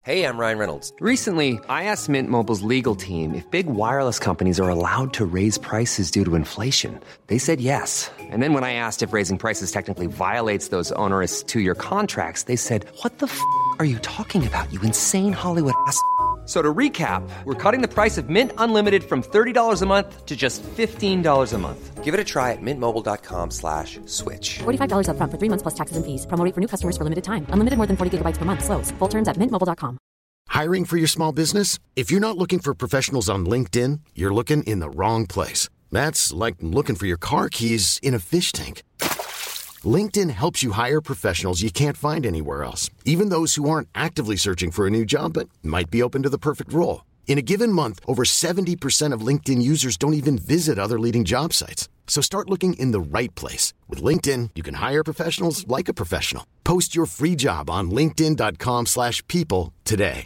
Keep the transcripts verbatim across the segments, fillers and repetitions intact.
Hey, I'm Ryan Reynolds. Recently, I asked Mint Mobile's legal team if big wireless companies are allowed to raise prices due to inflation. They said yes. And then when I asked if raising prices technically violates those onerous two-year contracts, they said, what the f*** are you talking about, you insane Hollywood ass f- So to recap, we're cutting the price of Mint Unlimited from thirty dollars a month to just fifteen dollars a month. Give it a try at mintmobile.com slash switch. forty-five dollars up front for three months plus taxes and fees. Promo rate for new customers for limited time. Unlimited more than forty gigabytes per month. Slows full terms at mint mobile dot com. Hiring for your small business? If you're not looking for professionals on LinkedIn, you're looking in the wrong place. That's like looking for your car keys in a fish tank. LinkedIn helps you hire professionals you can't find anywhere else, even those who aren't actively searching for a new job but might be open to the perfect role. In a given month, over seventy percent of LinkedIn users don't even visit other leading job sites. So start looking in the right place. With LinkedIn, you can hire professionals like a professional. Post your free job on linkedin.com slash people today.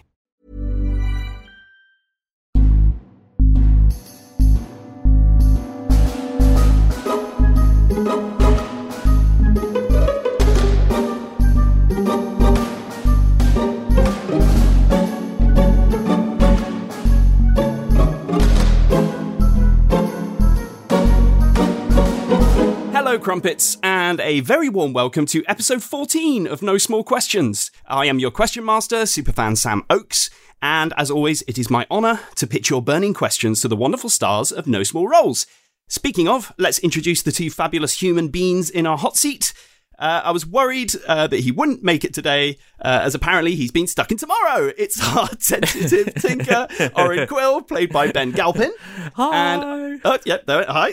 Hello, Crumpets, and a very warm welcome to episode fourteen of No Small Questions. I am your question master, superfan Sam Oakes, and as always, it is my honour to pitch your burning questions to the wonderful stars of No Small Roles. Speaking of, let's introduce the two fabulous human beings in our hot seat. Uh, I was worried uh, that he wouldn't make it today, uh, as apparently he's been stuck in tomorrow. It's our tentative tinker, Orin Quill, played by Ben Galpin. Hi. And, oh, yeah, there, hi.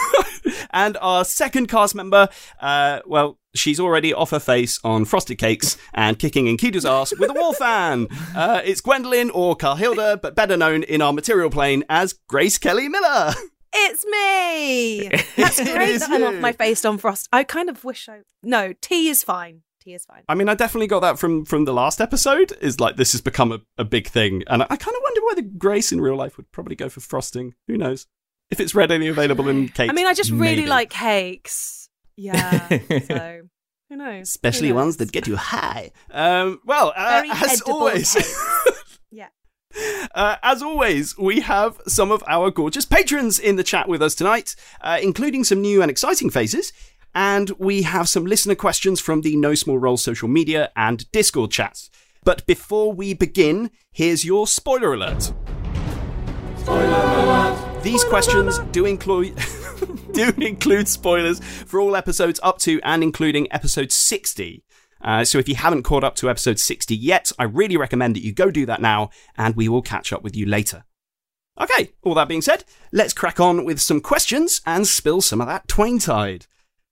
And our second cast member, uh, well, she's already off her face on frosted cakes and kicking Enkidu's ass with a wall fan. Uh, it's Gwendolyn, or Carhilda, but better known in our material plane as Grace Kelly Miller. It's me! That's great that I'm off my face on frost. I kind of wish I... No, tea is fine. Tea is fine. I mean, I definitely got that from, from the last episode, is like, this has become a, a big thing. And I, I kind of wonder whether Grace in real life would probably go for frosting. Who knows? If it's readily available in cakes. I mean, I just really maybe. like cakes. Yeah, so... Who knows? Especially Who knows? ones that get you high. Um, well, uh, as edible always... Yeah. Uh, as always, we have some of our gorgeous patrons in the chat with us tonight, uh, including some new and exciting faces, and we have some listener questions from the No Small Roles social media and Discord chats. But before we begin, here's your spoiler alert. Spoiler alert! These questions do include do include spoilers for all episodes up to and including episode sixty. Uh, so if you haven't caught up to episode sixty yet, I really recommend that you go do that now, and we will catch up with you later. Okay, all that being said, let's crack on with some questions and spill some of that Twain-tide.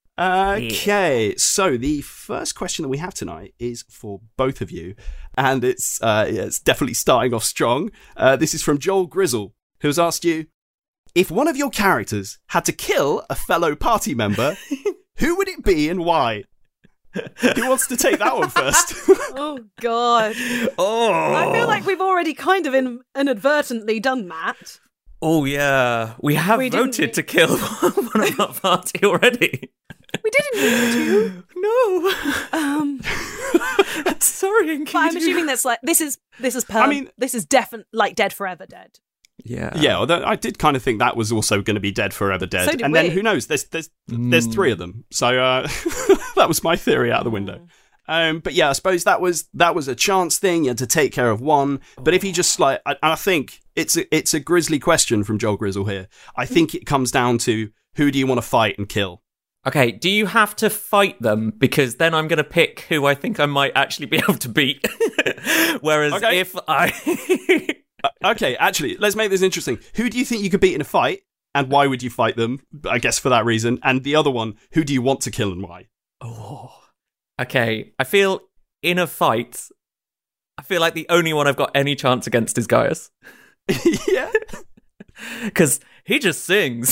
Okay, yeah. So the first question that we have tonight is for both of you, and it's uh, yeah, it's definitely starting off strong. Uh, this is from Joel Grizzle, who's asked you, if one of your characters had to kill a fellow party member, who would it be and why? Who wants to take that one first? Oh, God. Oh. I feel like we've already kind of in- inadvertently done that. Oh, yeah. We have We voted didn't- to kill one of our party already. We didn't need to. No. Um, Sorry, but I'm assuming that's like, this is, this is perm- I mean- this is definitely like dead forever dead. Yeah. Yeah, although I did kind of think that was also going to be dead forever dead. So did and we. then who knows? There's there's there's Mm. three of them. So uh, that was my theory out of the window. Um, but yeah, I suppose that was that was a chance thing. You had to take care of one. But if you just like, I, I think it's a, it's a grisly question from Joel Grizzle here. I think it comes down to who do you want to fight and kill? Okay, do you have to fight them? Because then I'm going to pick who I think I might actually be able to beat. Whereas Okay. if I... Uh, okay, actually, let's make this interesting. Who do you think you could beat in a fight, and why would you fight them? I guess for that reason. And the other one, who do you want to kill and why? Oh. Okay, I feel in a fight, I feel like the only one I've got any chance against is Gaius. Yeah. Because he just sings.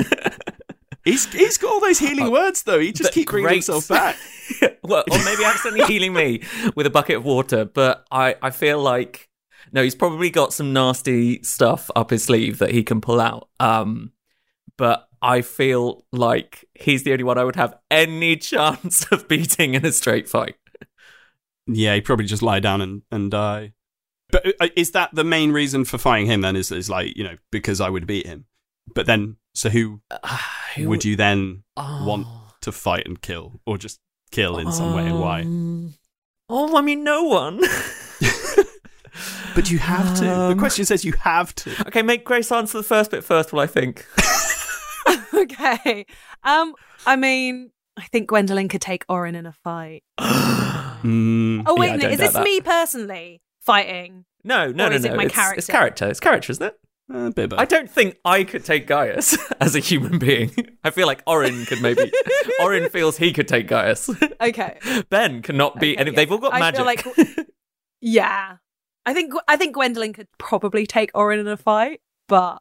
He's he's got all those healing words, though. He just But keeps bringing great. himself back. Well, or maybe accidentally healing me with a bucket of water. But I, I feel like... No, he's probably got some nasty stuff up his sleeve that he can pull out. Um, but I feel like he's the only one I would have any chance of beating in a straight fight. Yeah, he'd probably just lie down and, and die. But uh, is that the main reason for fighting him then? Is, is like, you know, because I would beat him? But then, so who, Uh, who would you then Oh. want to fight and kill? Or just kill in some way, and why? Um, Oh, I mean, no one. But you have to. The Um, question says you have to. Okay, make Grace answer the first bit first, while I think. Okay. Um, I mean, I think Gwendolyn could take Orin in a fight. Mm, Oh wait, Yeah, I no, don't is doubt this that. me personally fighting? No, no, Or no, is it no. my it's, character? it's character. It's character, isn't it? a bit of both. I don't think I could take Gaius as a human being. I feel like Orin could maybe. Orin feels he could take Gaius. Okay. Ben cannot be. Okay, any, yeah. They've all got I magic. feel like- Yeah. I think I think Gwendolyn could probably take Orin in a fight, but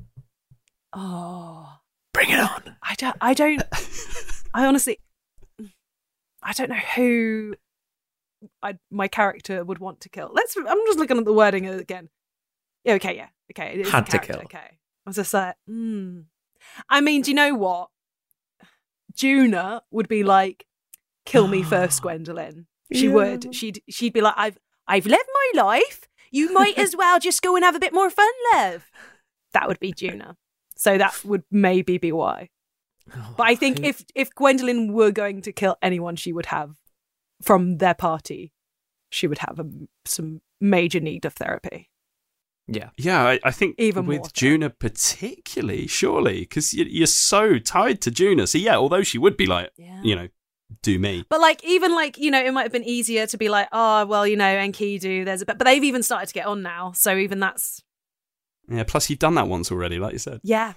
oh, Bring it on. I don't. I don't. I honestly, I don't know who I my character would want to kill. Let's. I'm just looking at the wording again. Yeah. Okay. Yeah. Okay. It is a Had to character, kill. Okay. I was just like, hmm. I mean, do you know what? Juna would be like, kill me first, Gwendolyn. She Yeah. would. She'd. She'd be like, I've. I've lived my life. You might as well just go and have a bit more fun, love. That would be Juna. So that would maybe be why. But I think if if Gwendolyn were going to kill anyone, she would have, from their party, she would have a, some major need of therapy. Yeah. Yeah, I, I think Even with more so. Juna particularly, surely, because you, you're so tied to Juna. So yeah, although she would be like, Yeah. you know, do me. But like, even like, you know, it might have been easier to be like, oh, well, you know, Enkidu, there's a bit, but they've even started to get on now. So even that's, Yeah, plus you've done that once already, like you said. yeah.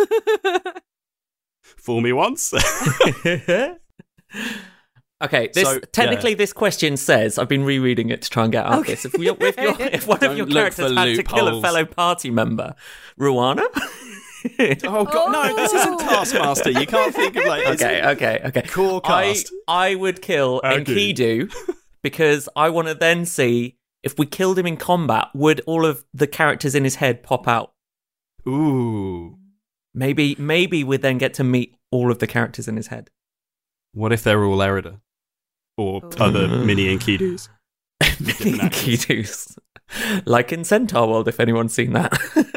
Fool me once. Okay, this So, technically yeah. this question says, I've been rereading it to try and get out Okay. this. If, we, if, you're, if one Don't of your look characters for had to kill a loopholes. fellow party member, Ruana? Oh god, no! This isn't Taskmaster. You can't think of like it's okay, okay, okay. core I, cast. I would kill Okay. Enkidu because I want to then see if we killed him in combat, would all of the characters in his head pop out? Ooh, Maybe, maybe we'd then get to meet all of the characters in his head. what if they're all Erida or Ooh. other mini Enkidus? Mini Enkidus. Like in Centaur World, if anyone's seen that.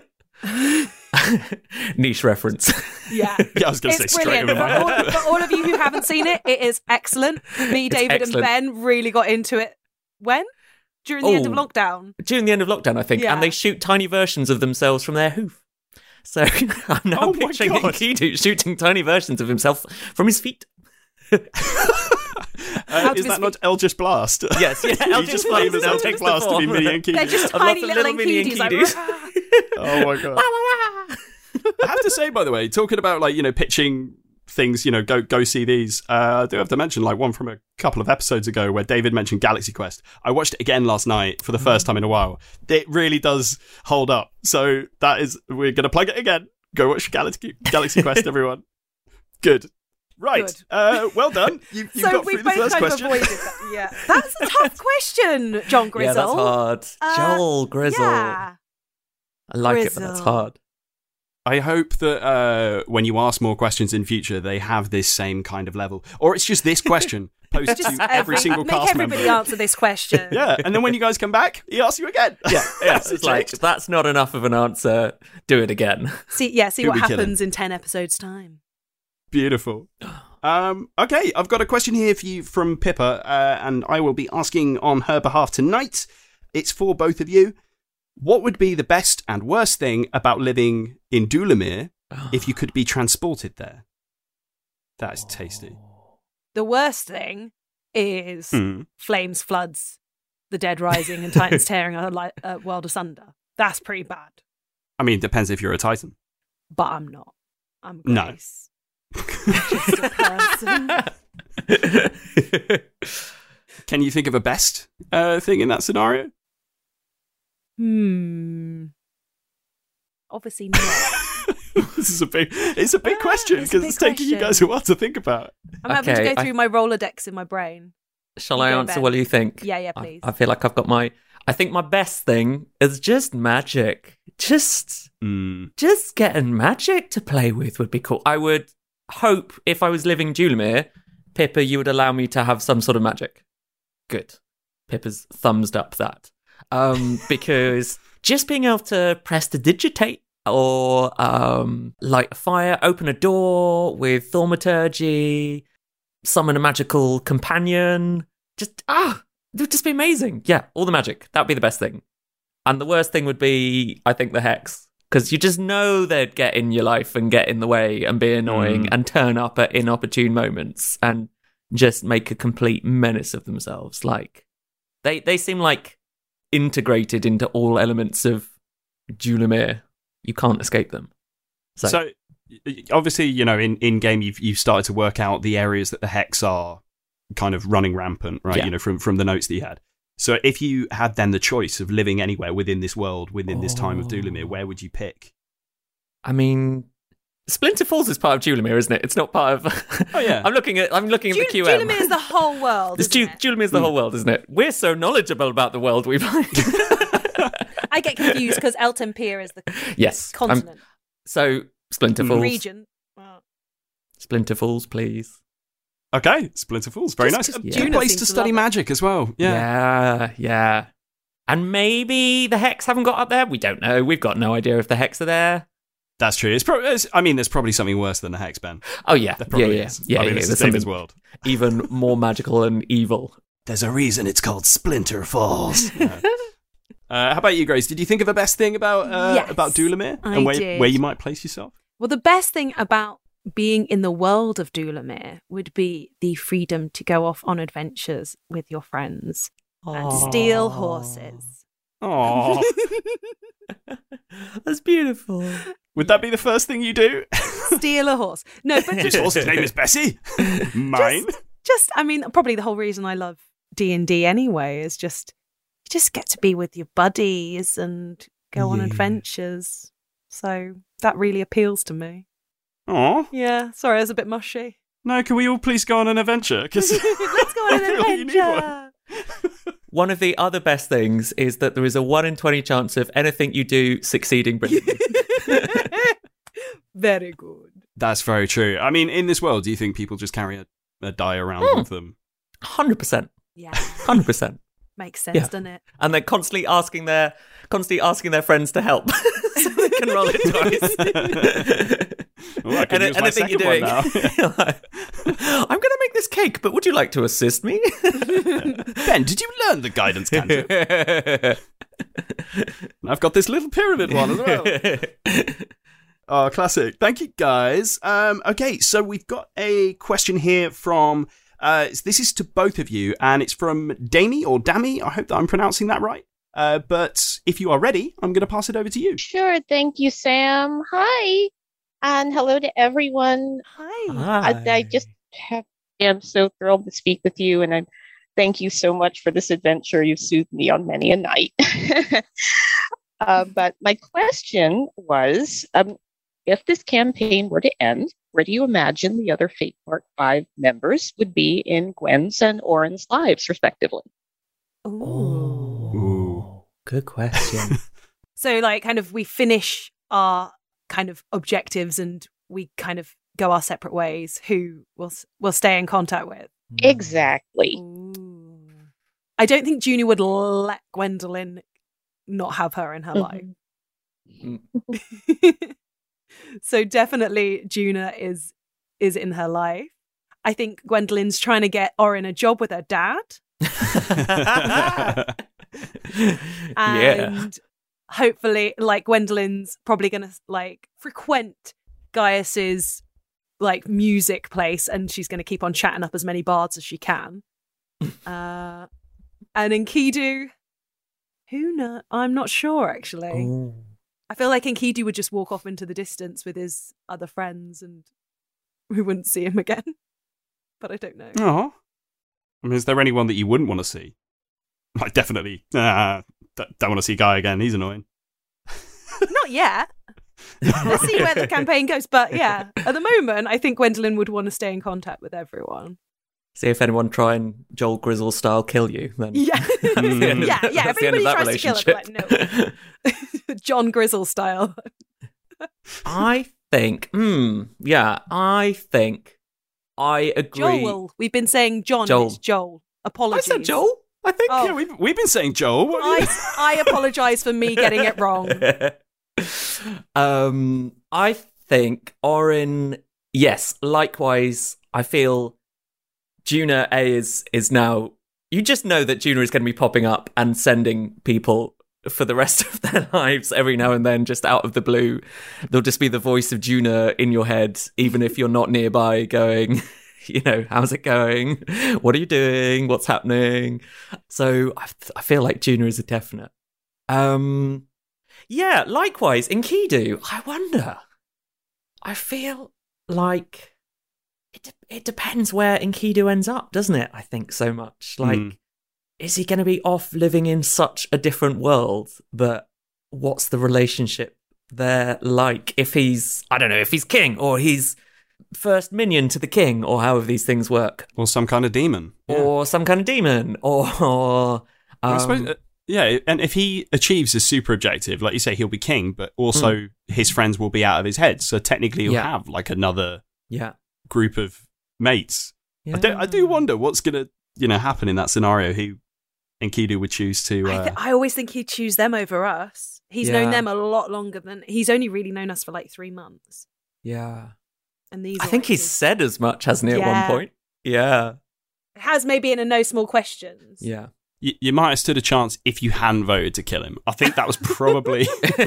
Niche reference. Yeah. Yeah, I was going to say It's straight brilliant. over For my all, head. for all of you who haven't seen it, it is excellent. Me, It's David, excellent. and Ben really got into it. When? During the end of Oh. lockdown. During the end of lockdown, I think. Yeah. And they shoot tiny versions of themselves from their hoof. So I'm now Oh my picturing God. Enkidu shooting tiny versions of himself from his feet. Uh, Out of is his that not Eldritch Blast? Yes, yeah, you Eldritch just Blast flame is as Eldritch takes the Blast to be form. mini They're Enkidus. just I've tiny lots of little little mini Enkidus. Like, Enkidus. "Rah." Oh my god! I have to say, by the way, talking about like you know pitching things, you know, go go see these. Uh, I do have to mention like one from a couple of episodes ago where David mentioned Galaxy Quest. I watched it again last night for the first time in a while. It really does hold up. So that is, we're gonna plug it again. Go watch Galaxy Galaxy Quest, everyone. Good. Right. Good. Uh, well done. You, you've So got we through the both first kind question. of avoided that. Yeah. That's a tough question, John Grizzle. Yeah, that's hard. Uh, Joel Grizzle. Yeah. I like it, but that's Grizzle. hard. I hope that uh, when you ask more questions in future, they have this same kind of level, or it's just this question posed Just to every single make cast everybody member. answer this question. Yeah, and then when you guys come back, he asks you again. Yeah, yeah. It's It's like, changed. that's not enough of an answer. Do it again. See, yeah, see Who what we killing? happens in ten episodes' time. Beautiful. Um, okay, I've got a question here for you from Pippa, uh, and I will be asking on her behalf tonight. It's for both of you. What would be the best and worst thing about living in Dulamir if you could be transported there? That is tasty. The worst thing is Hmm. flames, floods, the dead rising, and titans tearing a li- a world asunder. That's pretty bad. I mean, it depends if you're a Titan. But I'm not. I'm No. Grace. Just a person. Can you think of a best uh, thing in that scenario? Hmm. Obviously not. This is a big. It's a big Ah, question it's a because big it's taking you question. guys a while to think about. I'm having Okay, to go I- through my Rolodex in my brain. Shall You I go, answer Ben. what you think? Yeah, yeah, I- please. I, feel like I've got my... I think my best thing is just magic. Just... Mm. Just getting magic to play with would be cool. I would hope if I was living Dulamir, Pippa, you would allow me to have some sort of magic. Good. Pippa's thumbs up that. um, because just being able to press to digitate or um, light a fire, open a door with thaumaturgy, summon a magical companion, just, ah, it would just be amazing. Yeah, all the magic. That would be the best thing. And the worst thing would be, I think, the Hex. Because you just know they'd get in your life and get in the way and be annoying mm. and turn up at inopportune moments and just make a complete menace of themselves. Like, they, they seem like integrated into all elements of Julimere. You can't escape them. So, so obviously, you know, in, in game, you've, you've started to work out the areas that the Hex are kind of running rampant, right? Yeah. You know, from, from the notes that you had. So if you had then the choice of living anywhere within this world, within oh. this time of Dulemere, where would you pick? I mean, Splinter Falls is part of Julimere, isn't it? It's not part of... Oh, yeah. I'm looking at I'm looking at Ju- the Q M. Julimere is the whole world, It's isn't Ju- it? Julimere is the mm. whole world, isn't it? We're so knowledgeable about the world we find. I get confused because Elton Pier is the yes, continent. I'm, so, Splinter Falls. Region. Oh. Splinter Falls, please. Okay, Splinter Falls, very Just nice. A yeah. good place to study magic as well. Yeah. yeah, yeah. And maybe the Hex haven't got up there. We don't know. We've got no idea if the Hex are there. That's true. It's probably. It's, I mean, there's probably something worse than the Hex, Ben. Oh yeah, there yeah, probably yeah, is. yeah. I mean, yeah, it's there's the David's something world. Even more magical and evil. There's a reason it's called Splinter Falls. Yeah. Uh, how about you, Grace? Did you think of the best thing about uh, yes, about Dulemere I and where did. where you might place yourself? Well, the best thing about being in the world of Dulemere would be the freedom to go off on adventures with your friends and Aww. steal horses. Oh, that's beautiful. Would that be the first thing you do? Steal a horse. No, but This horse's name is Bessie. Mine. Just, just, I mean, probably the whole reason I love D and D anyway is just, you just get to be with your buddies and go on Yeah. adventures. So that really appeals to me. Oh, Yeah, sorry, I was a bit mushy. no, can we all please go on an adventure? Because Let's go on I an feel you need one. adventure. One of the other best things is that there is a one in twenty chance of anything you do succeeding brilliantly. Very good. That's very true. I mean, in this world, do you think people just carry a, a die around Hmm. with them? one hundred percent. Yeah, one hundred percent. makes sense, Yeah. doesn't it? And they're constantly asking their constantly asking their friends to help. So they can roll it twice. Oh, I can Any- use my anything you're second one doing. now. You're like, I'm going to make this cake, but would you like to assist me? Ben, did you learn the guidance cantrip? I've got this little pyramid one as well. Oh, classic. Thank you, guys. Um, okay, so we've got a question here from, uh, this is to both of you, and it's from Dami or Dami. I hope that I'm pronouncing that right. Uh, but if you are ready, I'm going to pass it over to you. Sure. Thank you, Sam. Hi. And hello to everyone. Hi. I, I just have, am so thrilled to speak with you. And I thank you so much for this adventure. You've soothed me on many a night. uh, but my question was, um, if this campaign were to end, where do you imagine the other Fate Part five members would be in Gwen's and Oren's lives, respectively? Ooh. Ooh. Good question. So, like, kind of, we finish our kind of objectives and we kind of go our separate ways. Who will s- will stay in contact with? Exactly. Ooh. I don't think Junior would let Gwendolyn not have her in her Mhm. life. So definitely Juna is is in her life. I think Gwendolyn's trying to get Oren a job with her dad. Yeah. And hopefully, like, Gwendolyn's probably going to like frequent Gaius's like music place, and she's going to keep on chatting up as many bards as she can. uh, and Enkidu, who know? I'm not sure actually. Ooh. I feel like Enkidu would just walk off into the distance with his other friends, and we wouldn't see him again. But I don't know. Oh. I mean, is there anyone that you wouldn't want to see? Like, definitely. Uh, don't want to see Guy again. He's annoying. Not yet. Let's see where the campaign goes. But yeah, at the moment, I think Gwendolyn would want to stay in contact with everyone. See if anyone try and Joel Grizzle style kill you. Then Yeah. Mm. yeah, yeah. That's If the end of anybody that tries to kill her, relationship. like, no. John Grizzle style. I think, hmm, yeah, I think I agree. Joel. We've been saying John. Joel. And it's Joel. I Apologies. said Joel. I think. Oh. Yeah, we've, we've been saying Joel. What are you- I, I apologise for me getting it wrong. um, I think Oren. Yes, likewise. I feel Juna A is is now. You just know that Juna is going to be popping up and sending people for the rest of their lives every now and then, just out of the blue. There'll just be the voice of Juna in your head, even if you're not nearby, going, you know, how's it going? What are you doing? What's happening? So I, I feel like Juna is a definite. Um, yeah, likewise, Enkidu, I wonder. I feel like it de- it depends where Enkidu ends up, doesn't it? I think so much. Like, Mm. is he going to be off living in such a different world that what's the relationship there like? If he's, I don't know, if he's king or he's first minion to the king or however these things work. Or some kind of demon. Yeah. Or some kind of demon or... or Well, I um, suppose, uh, yeah, and if he achieves his super objective, like you say, he'll be king, but also his friends will be out of his head. So technically he'll Yeah. have like another yeah. group of mates. yeah. I, do, I do wonder what's going to, you know, happen in that scenario. Who Enkidu would choose to... I, Uh, th- I always think he'd choose them over us. He's Yeah. known them a lot longer than he's only really known us for like three months. Yeah. And these, I are think like he's his- said as much, hasn't he, at Yeah. one point? Yeah. has maybe in a no small questions. Yeah. you, you might have stood a chance if you hadn't voted to kill him. I think that was probably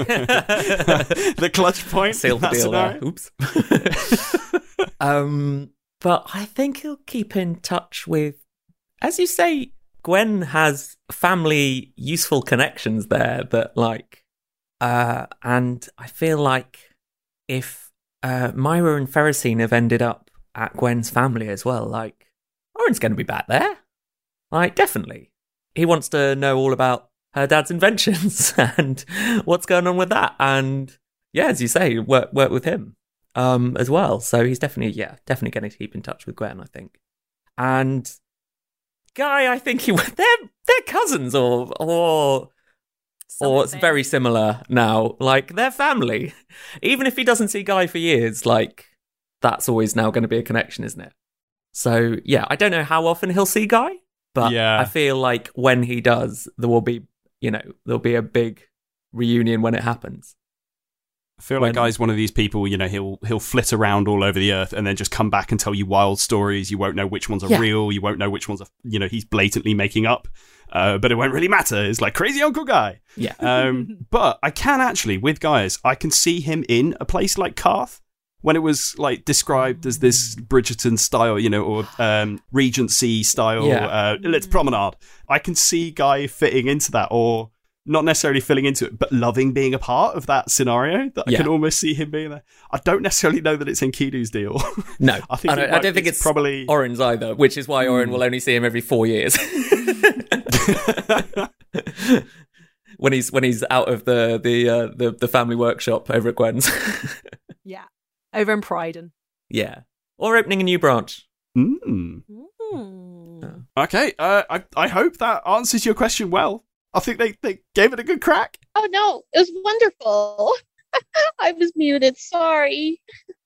the clutch point. Seal in the that deal there. scenario. Oops. um, but I think he'll keep in touch with, as you say, Gwen has family useful connections there that, like, uh, and I feel like if uh, Myra and Ferrocene have ended up at Gwen's family as well, like, Oren's going to be back there. Like, definitely. He wants to know all about her dad's inventions and what's going on with that. And yeah, as you say, work work with him um, as well. So he's definitely, yeah, definitely going to keep in touch with Gwen, I think. And Guy, I think he they're they're cousins or or or it's Something. very similar now. Like, they're family. Even if he doesn't see Guy for years, like, that's always now going to be a connection, isn't it? So yeah, I don't know how often he'll see Guy. But Yeah. I feel like when he does, there will be, you know, there'll be a big reunion when it happens. I feel When- like Guy's one of these people, you know, he'll he'll flit around all over the earth and then just come back and tell you wild stories. You won't know which ones are Yeah. real. You won't know which ones are, you know, he's blatantly making up. Uh, but it won't really matter. It's like Crazy Uncle Guy. Yeah. Um, but I can actually, with Gaius, I can see him in a place like Carth when it was like described as this Bridgerton style, you know, or um, Regency style. Yeah. Uh, let's promenade. I can see Guy fitting into that, or not necessarily filling into it, but loving being a part of that scenario. That I Yeah. can almost see him being there. I don't necessarily know that it's Enkidu's deal. No, I think I it don't, I might- don't think it's it's, probably- Oren's either, which is why Oren will only see him every four years. when he's when he's out of the the uh, the, the family workshop over at Gwen's. Yeah. Over in Pryden. Yeah, or opening a new branch. Mm. Mm. Okay, uh, I I hope that answers your question well. I think they, they gave it a good crack. Oh no, it was wonderful. I was muted. Sorry.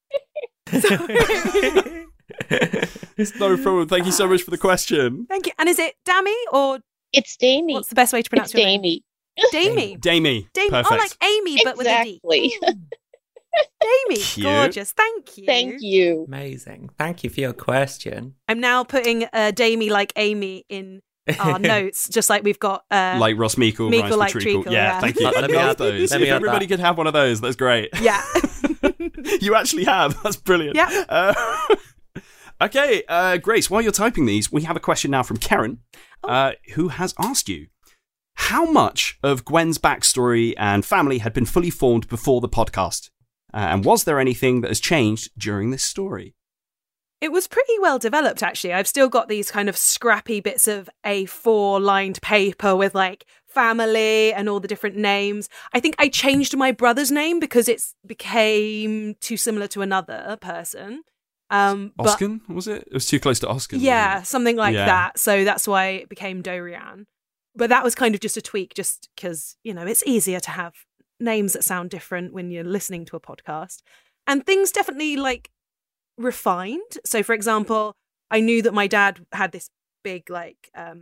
It's no problem. Thank you so much for the question. Thank you. And is it Dammy or It's Damie. what's the best way to pronounce It's your name? Damie. Damie. Damie. Damie. Perfect. Oh, like Amy, but Exactly. with a D. Mm. Damie. Cute. Gorgeous. Thank you. Thank you. Amazing. Thank you for your question. I'm now putting uh, Damie like Amy in our notes, just like we've got. Uh, Like Ross Meikle, Meikle Rhymes for like Treacle. treacle, Yeah, yeah. thank you. Let- I let me love add- those. let If me add everybody that. could have one of those, that's great. Yeah. You actually have. That's brilliant. Yeah. Uh, okay, uh, Grace, while you're typing these, we have a question now from Karen, Oh. uh, who has asked you, how much of Gwen's backstory and family had been fully formed before the podcast? Uh, and was there anything that has changed during this story? It was pretty well developed, actually. I've still got these kind of scrappy bits of A four lined paper with like family and all the different names. I think I changed my brother's name because it became too similar to another person. Um, but Oskin, was it? It was too close to Oskin. yeah, wasn't something like Yeah. that. So that's why it became Dorian. But that was kind of just a tweak, just because, you know, it's easier to have names that sound different when you're listening to a podcast. And things definitely like refined. So, for example, I knew that my dad had this big like um,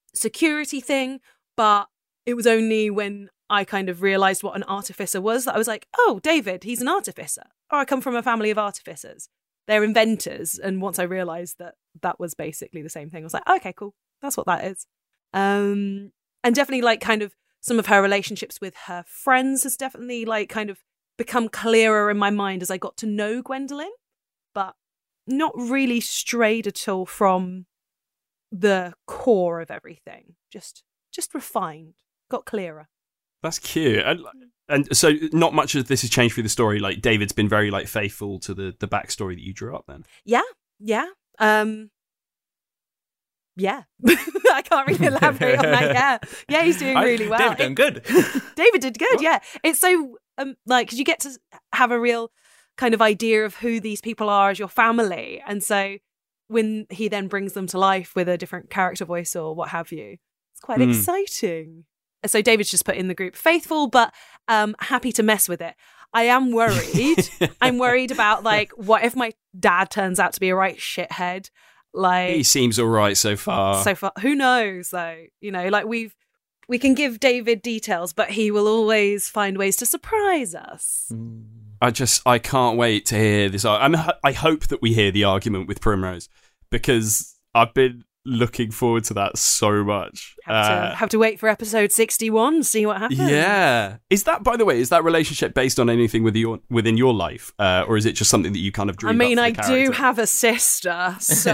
security thing, but it was only when I kind of realised what an artificer was that I was like, oh, David, he's an artificer. Oh, I come from a family of artificers. They're inventors. And once I realised that that was basically the same thing, I was like, okay, cool. That's what that is. Um, and definitely like kind of some of her relationships with her friends has definitely like kind of become clearer in my mind as I got to know Gwendolyn, but not really strayed at all from the core of everything. Just, just refined, got clearer. That's cute. And, and so not much of this has changed through the story. Like David's been very like faithful to the, the backstory that you drew up then. Yeah. Yeah. Um, yeah. I can't really elaborate on that. Yeah. Yeah. He's doing really I, well. David done good. David did good. Yeah. It's so um, like, because you get to have a real kind of idea of who these people are as your family. And so when he then brings them to life with a different character voice or what have you, it's quite mm. exciting. So David's just put in the group faithful, but um, happy to mess with it. I am worried. I'm worried about like, what if my dad turns out to be a right shithead? Like he seems all right so far. So far, who knows though? You know, like we've we can give David details, but he will always find ways to surprise us. I just I can't wait to hear this. I'm, I hope that we hear the argument with Primrose because I've been looking forward to that so much. Have to, uh, have to wait for episode sixty-one, see what happens. Yeah. Is that, by the way, is that relationship based on anything with your, within your life? Uh, or is it just something that you kind of dream I mean, up I for the character? do have a sister, so...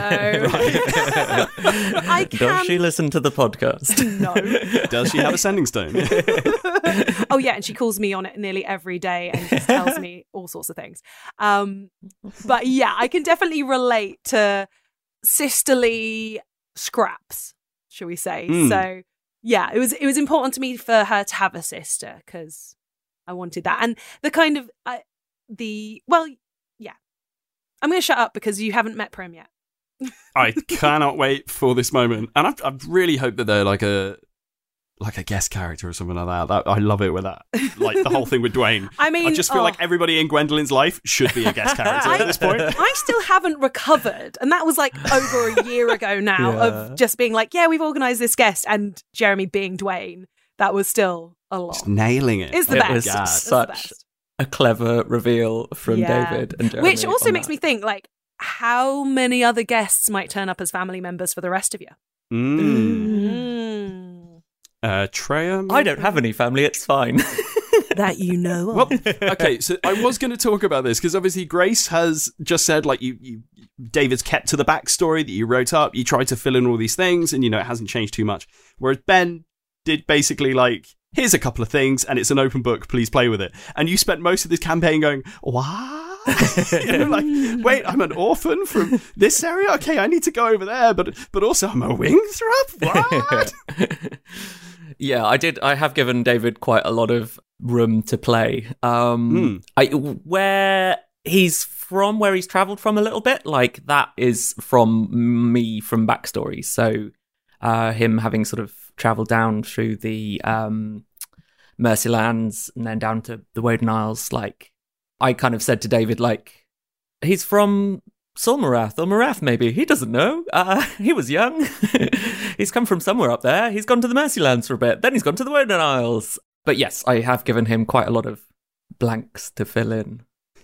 I can... Does she listen to the podcast? No. Does she have a sending stone? Oh, yeah, and she calls me on it nearly every day and just tells me all sorts of things. Um, but yeah, I can definitely relate to sisterly scraps, shall we say. Mm. So yeah, it was it was important to me for her to have a sister because I wanted that. And the kind of uh, the well yeah I'm gonna shut up because you haven't met Prim yet. I cannot wait for this moment, and I, I really hope that they're like a like a guest character or something like that. that I love it with that, like the whole thing with Dwayne. I mean, I just feel oh. like everybody in Gwendolyn's life should be a guest character I, at this point. I still haven't recovered, and that was like over a year ago now yeah. of just being like, yeah, we've organised this guest, and Jeremy being Dwayne. That was still a lot. Just nailing it. It's the it best. Was it's such the best. A clever reveal from yeah. David and Jeremy. Which also makes that. me think, like, how many other guests might turn up as family members for the rest of you? Mm. Mm. Uh, Treya? I don't have any family, it's fine. That you know of. Well, okay, so I was going to talk about this because obviously Grace has just said, like, you, you, David's kept to the backstory that you wrote up. You tried to fill in all these things and, you know, it hasn't changed too much. Whereas Ben did basically, like, here's a couple of things and it's an open book, please play with it. And you spent most of this campaign going, what? You know, like, wait, I'm an orphan from this area? Okay, I need to go over there, but but also I'm a Wingthrup? What? Yeah, I did. I have given David quite a lot of room to play. Um, mm. I, where he's from, where he's travelled from a little bit, like that is from me from backstory. So uh, him having sort of travelled down through the um, Mercylands and then down to the Woden Isles, like I kind of said to David, like, he's from Solmarath or Marath, maybe. He doesn't know. Uh, he was young. He's come from somewhere up there. He's gone to the Mercylands for a bit. Then he's gone to the Woden Isles. But yes, I have given him quite a lot of blanks to fill in.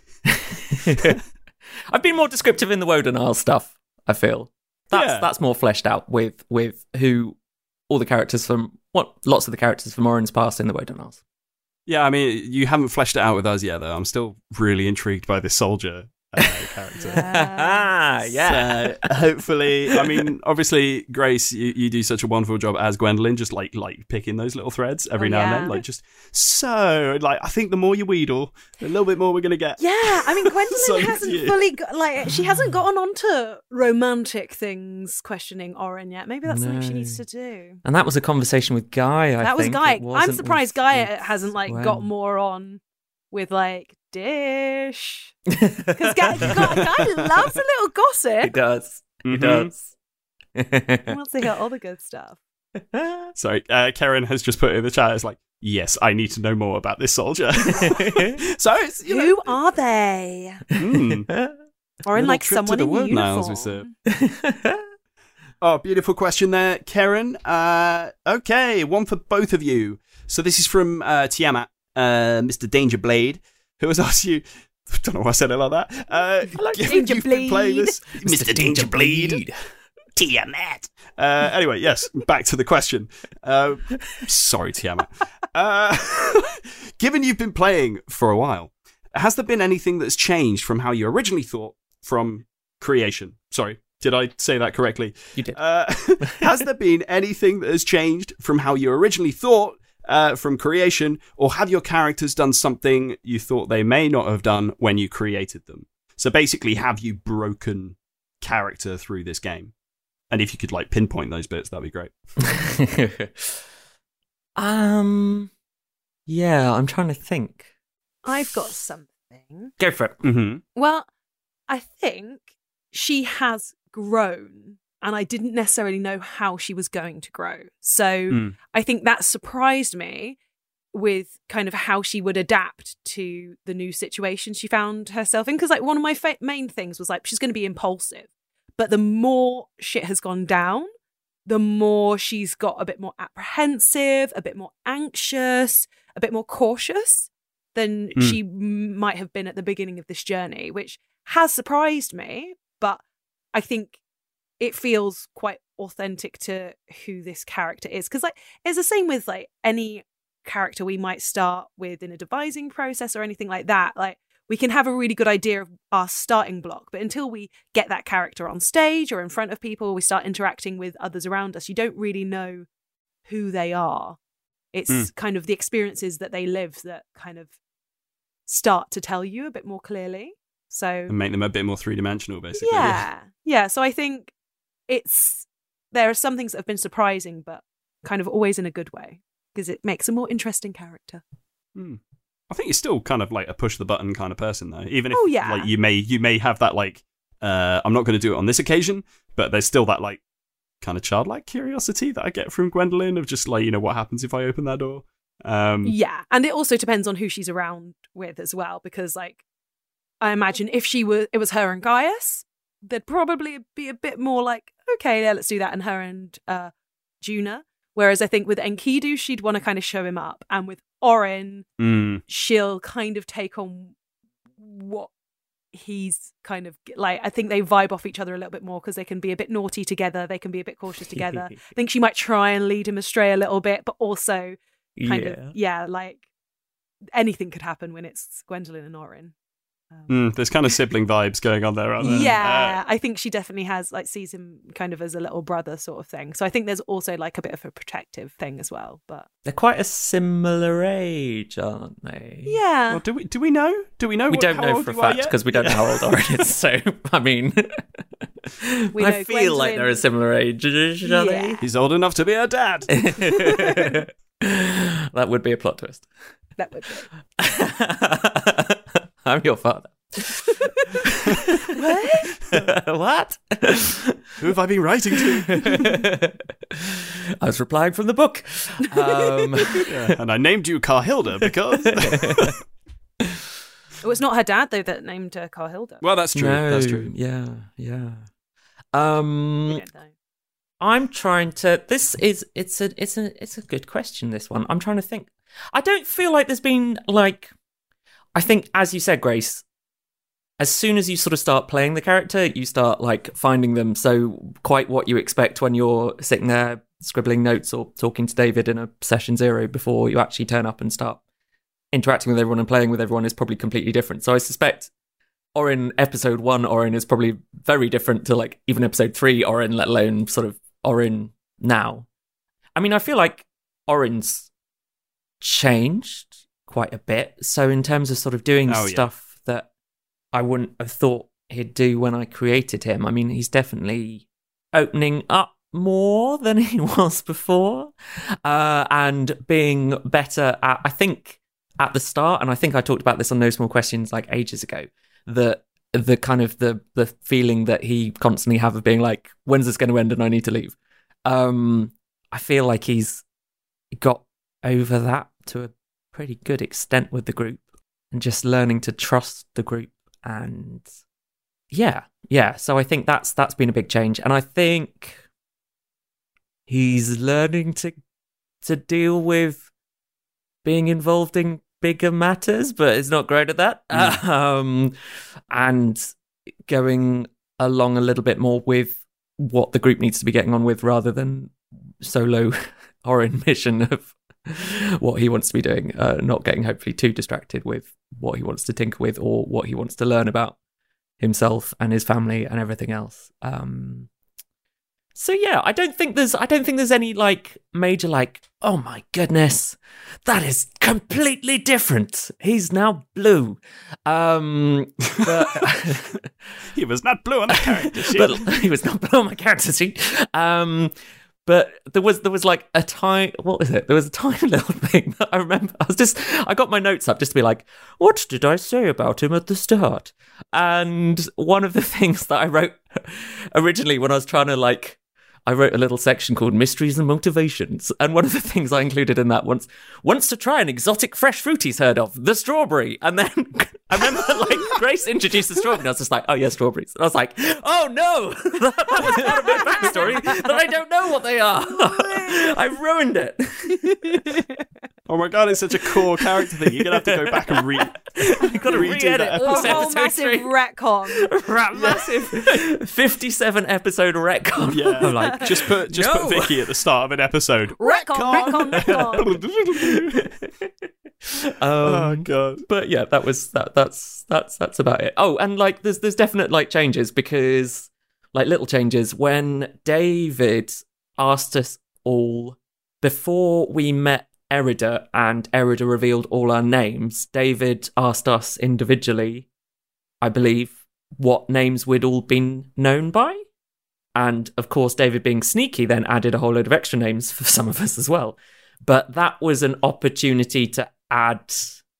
I've been more descriptive in the Woden Isles stuff, I feel. That's yeah. that's more fleshed out with with who all the characters from, what, lots of the characters from Orin's past in the Woden Isles. Yeah, I mean, you haven't fleshed it out with us yet, though. I'm still really intrigued by this soldier uh, character. Yeah. yeah. So hopefully, I mean, obviously, Grace, you, you do such a wonderful job as Gwendolyn, just like like picking those little threads every oh, now yeah. and then. Like, just so, like, I think the more you wheedle, a little bit more we're going to get. Yeah, I mean, Gwendolyn so hasn't fully, got, like, she hasn't gotten on to romantic things questioning Orin yet. Maybe that's no. something she needs to do. And that was a conversation with Guy, I that think. That was Guy. I'm surprised with, Guy with hasn't, like, Gwen. got more on with, like, Dish. Because Guy, Guy loves a little gossip. He does. He mm-hmm. does. He wants to hear all the good stuff. Sorry, uh, Karen has just put in the chat, it's like, yes, I need to know more about this soldier. So it's, you know, who are they? Mm. Or in like someone in uniform. Niles, we said. Oh, beautiful question there, Karen. Uh, okay, one for both of you. So this is from uh, Tiamat, uh, Mister Dangerblade, who has asked you. I don't know why I said it like that. Uh, like given you've been Dangerblade. playing this, Mister Dangerblade. Tiamat. Uh, anyway, yes, back to the question. Uh, sorry, Tiamat. Uh, given you've been playing for a while, has there been anything that's changed from how you originally thought from creation? Sorry, did I say that correctly? You did. Uh, has there been anything that has changed from how you originally thought uh, from creation, or have your characters done something you thought they may not have done when you created them? So basically, have you broken character through this game? And if you could like pinpoint those bits, that'd be great. um, yeah, I'm trying to think. I've got something. Go for it. Mm-hmm. Well, I think she has grown, and I didn't necessarily know how she was going to grow. So Mm. I think that surprised me with kind of how she would adapt to the new situation she found herself in. Because like one of my fa- main things was like she's going to be impulsive. But the more shit has gone down, the more she's got a bit more apprehensive, a bit more anxious, a bit more cautious than Mm. she m- might have been at the beginning of this journey, which has surprised me. But I think it feels quite authentic to who this character is. Because like it's the same with like any character we might start with in a devising process or anything like that. Like we can have a really good idea of our starting block, but until we get that character on stage or in front of people, we start interacting with others around us, you don't really know who they are. It's Mm. kind of the experiences that they live that kind of start to tell you a bit more clearly. So And make them a bit more three-dimensional, basically. yeah. Yeah. So I think it's, there are some things that have been surprising, but kind of always in a good way, because it makes a more interesting character. Hmm. I think you're still kind of like a push the button kind of person, though. Even if Oh, yeah. like you may you may have that like uh, I'm not going to do it on this occasion, but there's still that like kind of childlike curiosity that I get from Gwendolyn of just like, you know, what happens if I open that door. Um, Yeah. And it also depends on who she's around with as well, because like I imagine if she were, it was her and Gaius, there'd probably be a bit more like, okay, yeah, let's do that. And her and uh, Juna. Whereas I think with Enkidu, she'd want to kind of show him up. And with Orin, mm, she'll kind of take on what he's kind of like. I think they vibe off each other a little bit more because they can be a bit naughty together. They can be a bit cautious together. I think she might try and lead him astray a little bit, but also kind yeah. of, yeah, like anything could happen when it's Gwendolyn and Orin. Um, mm, there's kind of sibling vibes going on there, aren't there? yeah, Uh, I think she definitely has, like, sees him kind of as a little brother sort of thing. So I think there's also like a bit of a protective thing as well. But They're quite a similar age, aren't they? yeah, well, do we do we know? Do we know? We what, don't how know old for a you are fact yet? because we don't know how old Orin is. So, I mean, We I know feel like Gwendolyn- they're a similar age, are Yeah. He's old enough to be her dad. they? That would be a plot twist. that would be. I'm your father. What? What? Who have I been writing to? I was replying from the book. Um, Yeah, and I named you Carhilda because. It was not her dad though that named her Carhilda. Well, that's true. no, That's true. Yeah, yeah. We Um, don't know. I'm trying to. This is it's a it's a it's a good question. This one. I'm trying to think. I don't feel like there's been like. I think, as you said, Grace. As soon as you sort of start playing the character, you start like finding them. So quite what you expect when you're sitting there scribbling notes or talking to David in a session zero before you actually turn up and start interacting with everyone and playing with everyone is probably completely different. So I suspect Orin episode one Orin is probably very different to like even episode three Orin, let alone sort of Orin now. I mean, I feel like Orin's changed quite a bit. So in terms of sort of doing Oh, yeah. stuff that I wouldn't have thought he'd do when I created him. I mean, he's definitely opening up more than he was before, uh, and being better at, I think, at the start, and I think I talked about this on No Small Questions like ages ago, that the kind of the the feeling that he constantly have of being like, when's this going to end and I need to leave? Um, I feel like he's got over that to a pretty good extent with the group and just learning to trust the group. And yeah, yeah. So I think that's that's been a big change. And I think he's learning to to deal with being involved in bigger matters, but is not great at that. Mm. Um, and going along a little bit more with what the group needs to be getting on with, rather than solo Orin mission of what he wants to be doing, uh, not getting hopefully too distracted with what he wants to tinker with or what he wants to learn about himself and his family and everything else. Um, so yeah, I don't think there's I don't think there's any like major like, oh my goodness, that is completely different. He's now blue. Um, but he was not blue on the character sheet. But he was not blue on my character sheet. Um, But there was there was like a tiny, what was it? There was a tiny little thing that I remember. I was just, I got my notes up just to be like, what did I say about him at the start? And one of the things that I wrote originally when I was trying to like, I wrote a little section called Mysteries and Motivations. And one of the things I included in that once, wants to try an exotic fresh fruit he's heard of, the strawberry. And then I remember like Grace introduced the strawberry and I was just like, oh yeah, strawberries. And I was like, oh no, that, that was part of my backstory that I don't know what they are. I ruined it. Oh my god, it's such a core character thing. You're going to have to go back and read. You've got to redo that episode. A whole massive three. retcon. Ra- massive fifty-seven episode retcon. Yeah, I'm like, just put just no. put Vicky at the start of an episode. Retcon, retcon, retcon. um, oh god. But yeah, that was that. That's that's that's about it. Oh, and like, there's there's definite like changes because like little changes when David asked us all before we met Erida and Erida revealed all our names. David asked us individually, I believe, what names we'd all been known by. And of course, David being sneaky then added a whole load of extra names for some of us as well. But that was an opportunity to add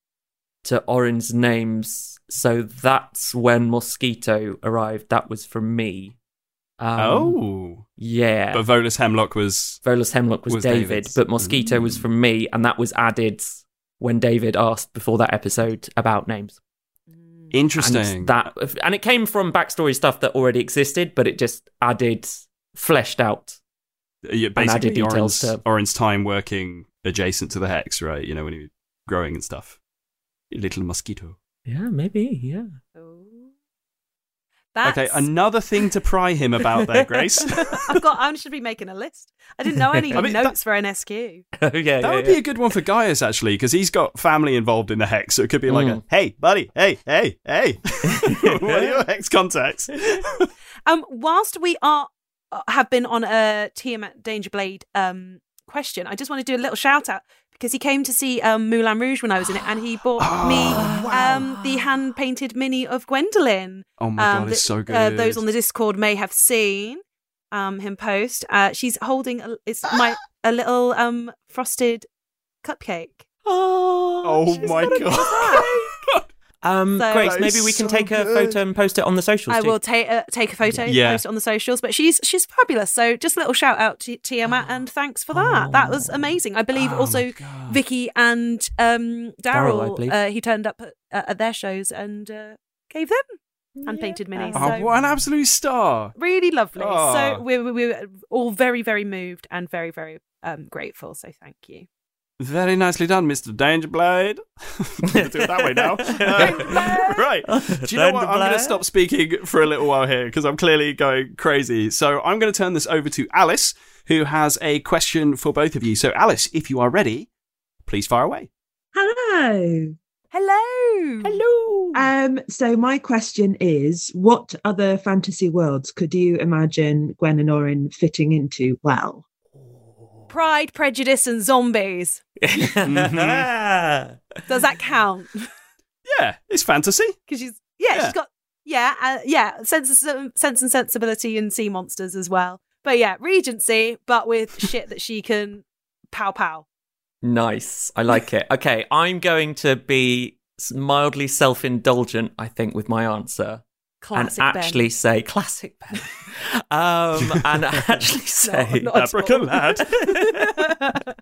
to Orin's names. So that's when Mosquito arrived. That was from me. Um, oh. Yeah. But Volus Hemlock was... Volus Hemlock was, was David, David's. but Mosquito mm. was from me, and that was added when David asked before that episode about names. Interesting. And, that, and it came from backstory stuff that already existed, but it just added, fleshed out, yeah, basically and added details Orin's, to... Orin's time working adjacent to the Hex, right? You know, when he was growing and stuff. Little mosquito. Yeah, maybe, yeah. That's... Okay, another thing to pry him about there, Grace. I've got. I should be making a list. I didn't know any I mean, notes that... for N S Q. Oh, yeah, that yeah, would yeah. be a good one for Gaius, actually, because he's got family involved in the Hex, so it could be like mm. a, hey, buddy, hey, hey, hey. What are your Hex contacts? um, whilst we are have been on a Tiamat Dangerblade um question, I just want to do a little shout out because he came to see um, Moulin Rouge when I was in it, and he bought oh, me wow. um, the hand painted mini of Gwendolyn. Oh my um, god, it's that, so good. Uh, those on the Discord may have seen um, him post. Uh, she's holding a, it's my a little um, frosted cupcake. Oh, oh my god. Um, so, Grace, maybe we can so take a good. photo and post it on the socials. I too. will take uh, take a photo, yeah. post it on the socials. But she's she's fabulous. So just a little shout out to Tiamat and thanks for that. Oh. That was amazing. I believe oh also Vicky and um, Daryl. Daryl, uh, he turned up at, uh, at their shows and uh, gave them hand painted minis. Oh, so what an absolute star! Really lovely. Oh. So we we were all very very moved and very very um, grateful. So thank you. Very nicely done, Mister Dangerblade. Do it that way now. Uh, right. Do you know what? I'm going to stop speaking for a little while here because I'm clearly going crazy. So I'm going to turn this over to Alice, who has a question for both of you. So Alice, if you are ready, please fire away. Hello. Hello. Hello. Um, so my question is, what other fantasy worlds could you imagine Gwen and Orin fitting into well? Pride, Prejudice, and Zombies. Mm-hmm. Does that count? Yeah, it's fantasy. Because she's yeah, Yeah. she's got yeah, uh, yeah, sense of, sense and sensibility and sea monsters as well. But yeah, Regency, but with shit that she can pow pow. Nice. I like it. Okay, I'm going to be mildly self-indulgent, I think, with my answer. Classic and Ben. actually say classic Ben. um, and actually say No, not at all. Abracalad.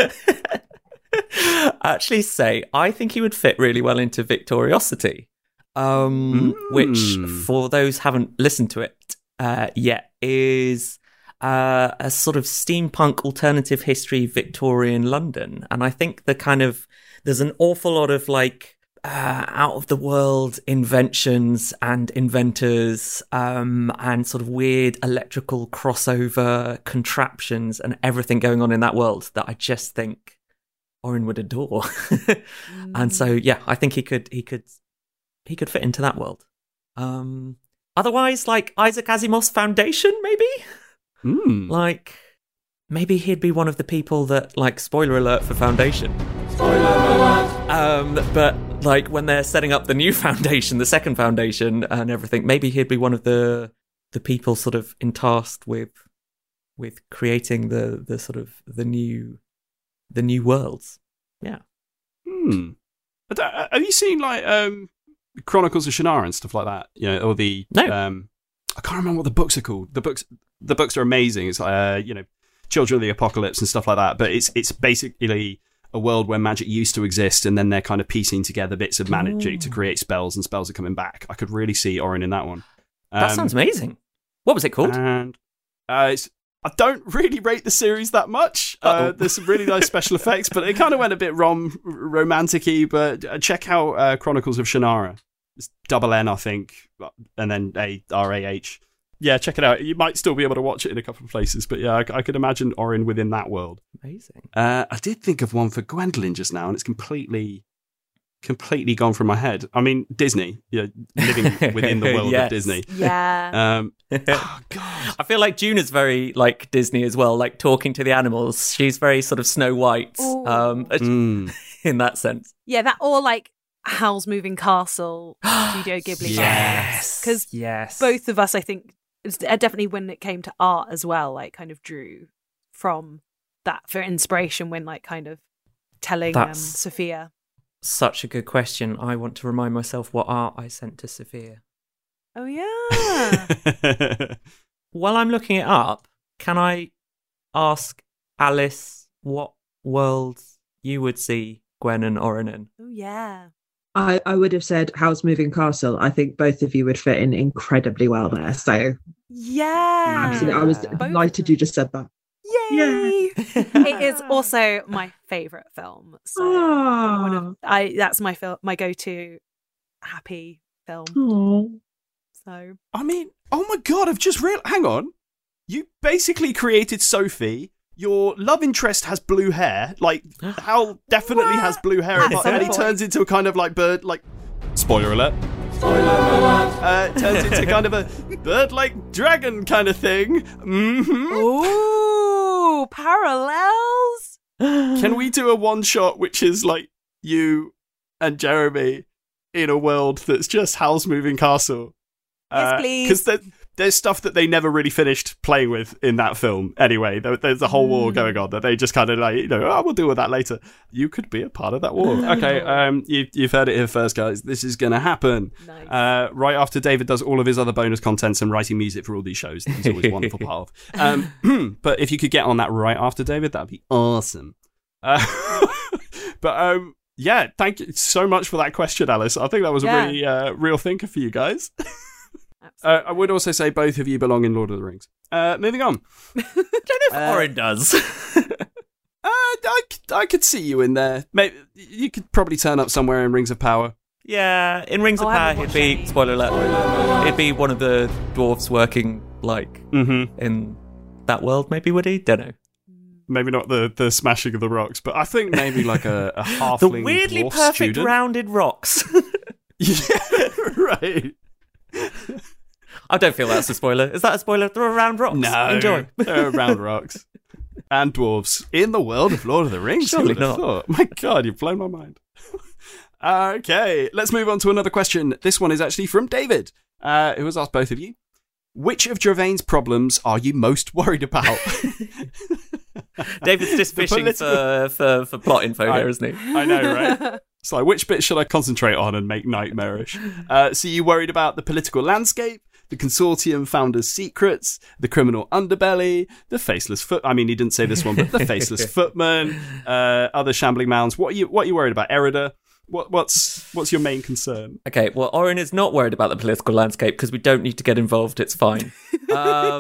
actually say I think he would fit really well into Victoriosity, um, Mm. which for those who haven't listened to it uh, yet is uh, a sort of steampunk alternative history Victorian London. And I think the kind of, there's an awful lot of like uh, out of the world inventions and inventors um, and sort of weird electrical crossover contraptions and everything going on in that world that I just think Oren would adore. mm. And so, yeah, I think he could, he could, he could fit into that world. Um, otherwise, like Isaac Asimov's Foundation, maybe? Mm. Like, maybe he'd be one of the people that, like, spoiler alert for Foundation. Spoiler alert! Um, but, like, when they're setting up the new Foundation, the second Foundation and everything, maybe he'd be one of the the people sort of entasked with with creating the, the sort of the new the new worlds. Yeah. Hmm. Have you seen, like, um, Chronicles of Shannara and stuff like that? You know, or the... No. Um, I can't remember what the books are called. The books... The books are amazing. It's like, uh, you know, Children of the Apocalypse and stuff like that. But it's it's basically a world where magic used to exist, and then they're kind of piecing together bits of magic Ooh. to create spells, and spells are coming back. I could really see Oren in that one. Um, that sounds amazing. What was it called? And uh, it's, I don't really rate the series that much. Uh, there's some really nice special effects, but it kind of went a bit rom romantic-y. But check out uh, Chronicles of Shannara. It's double N, I think, and then A R A H. Yeah, check it out. You might still be able to watch it in a couple of places, but yeah, I, I could imagine Oren within that world. Amazing. Uh, I did think of one for Gwendolyn just now, and it's completely, completely gone from my head. I mean, Disney, you know, living within the world yes. of Disney. Yeah. Um, oh, God. I feel like Juna's very like Disney as well, like talking to the animals. She's very sort of Snow White um, Mm. in that sense. Yeah, that or like Howl's Moving Castle, Studio Ghibli. Yes. Because yes. both of us, I think, definitely when it came to art as well, like kind of drew from that for inspiration when like kind of telling um, Sophia. Such a good question. I want to remind myself what art I sent to Sophia. Oh, yeah. While I'm looking it up, can I ask Alice what worlds you would see Gwen and Oren in? Oh, yeah. I, I would have said Howl's Moving Castle. I think both of you would fit in incredibly well there. So yeah, absolutely. I was delighted you just said that. Yay! It is also my favourite film. So Aww. one of, I that's my film, my go-to happy film. Aww. So I mean, oh my God! I've just real. Hang on, you basically created Sophie. Your love interest has blue hair. Like, Hal definitely What? has blue hair, At but, some and he point. turns into a kind of like bird, like spoiler alert. Spoiler alert. Uh, turns into kind of a bird-like dragon kind of thing. Mm-hmm. Ooh, parallels. Can we do a one-shot, which is like you and Jeremy in a world that's just Howl's Moving Castle? Yes, please. Because there, there's stuff that they never really finished playing with in that film. Anyway, there, there's a whole war going on that they just kind of like, you know, oh, we'll deal with that later. You could be a part of that war. Okay, um, you, you've heard it here first, guys. This is going to happen. Nice. Uh, right after David does all of his other bonus contents and writing music for all these shows. He's always a wonderful part of. Um, but if you could get on that right after David, that'd be awesome. Uh, but um, yeah, thank you so much for that question, Alice. I think that was Yeah. a really uh, real thinker for you guys. Uh, I would also say both of you belong in Lord of the Rings. Uh, moving on. I don't know if Uh, Oren does. Uh, I, I could see you in there. Maybe you could probably turn up somewhere in Rings of Power. Yeah, in Rings Oh, of I Power, haven't he'd be, watched any. spoiler alert, he'd be one of the dwarves working, like, Mm-hmm. in that world, maybe, would he? Don't know. Maybe not the, the smashing of the rocks, but I think maybe like a, a The halfling weirdly dwarf perfect student. rounded rocks. Yeah, right. I don't feel that's a spoiler. Is that a spoiler? They're round rocks. No, Enjoy. they're round rocks. And dwarves in the world of Lord of the Rings. Who Surely would have not. thought? My God, you've blown my mind. Okay, let's move on to another question. This one is actually from David, uh, who has asked both of you. Which of Gervain's problems are you most worried about? David's just The fishing political- for, for, for plot info I- here, isn't he? I know, right? It's like, which bit should I concentrate on and make nightmarish? Uh, so you worried about the political landscape, the consortium founders' secrets, the criminal underbelly, the faceless foot. I mean, he didn't say this one, but the faceless footman, uh, other shambling mounds. What are you? What are you worried about? Erida, What, what's what's your main concern? Okay, well, Oren is not worried about the political landscape because we don't need to get involved. It's fine. Um,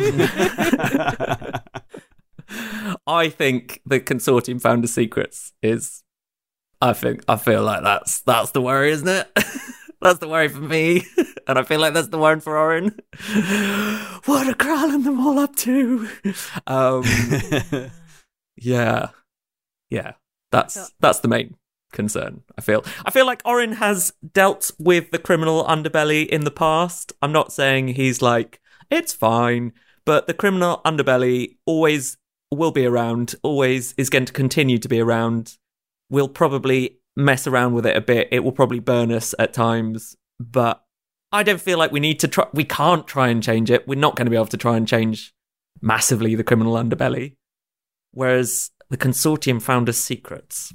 I think the consortium found secrets is. I think I feel like that's that's the worry, isn't it? That's the worry for me, and I feel like that's the worry for Oren. What are Krall and them all up to? Um, yeah, yeah, that's that's the main concern. I feel I feel like Oren has dealt with the criminal underbelly in the past. I'm not saying he's like it's fine, but the criminal underbelly always will be around. Always is going to continue to be around. We'll probably mess around with it a bit. It will probably burn us at times, but I don't feel like we need to try. We can't try and change it. We're not going to be able to try and change massively the criminal underbelly. Whereas the consortium found us secrets.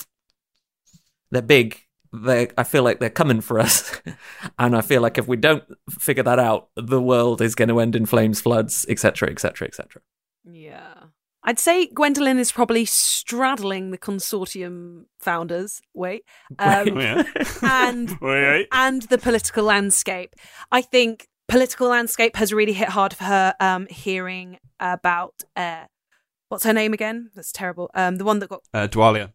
They're big. They, I feel like they're coming for us. And I feel like if we don't figure that out, the world is going to end in flames, floods, et cetera, et cetera, et cetera. Yeah. I'd say Gwendolyn is probably straddling the consortium founders, wait, um, yeah. and Wait. and the political landscape. I think political landscape has really hit hard for her. Um, hearing about uh, what's her name again? That's terrible. Um, the one that got Uh, Dwalia.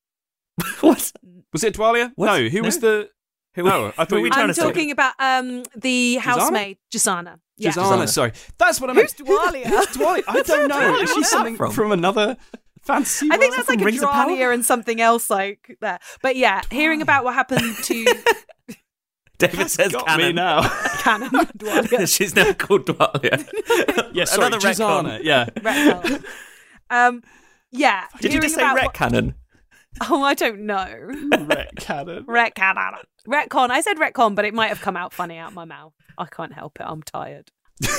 What? Was it Dwalia? What? No, who No. was the... Who, No, I thought who are you we were trying I'm to talking about um, the housemaid, Jasana. Yeah. Jasana, Jasana. sorry. That's what I Who's meant. Dwalia? Who's Dwalia? I don't know. Is she Where's that something from? from? another fantasy I think world? that's like a Rings of Power? Drania and something else like that. But yeah, hearing about what happened to David That's says got canon. me now. Canon Dwalia. She's never called Dwalia. Yeah, sorry, Another Jasana. retcon. Yeah. Retcon. Um, yeah. Did you hearing just say about ret what- canon? Oh, I don't know. Ret cannon. Retcon. Retcon. I said retcon, but it might have come out funny out my mouth. I can't help it. I'm tired.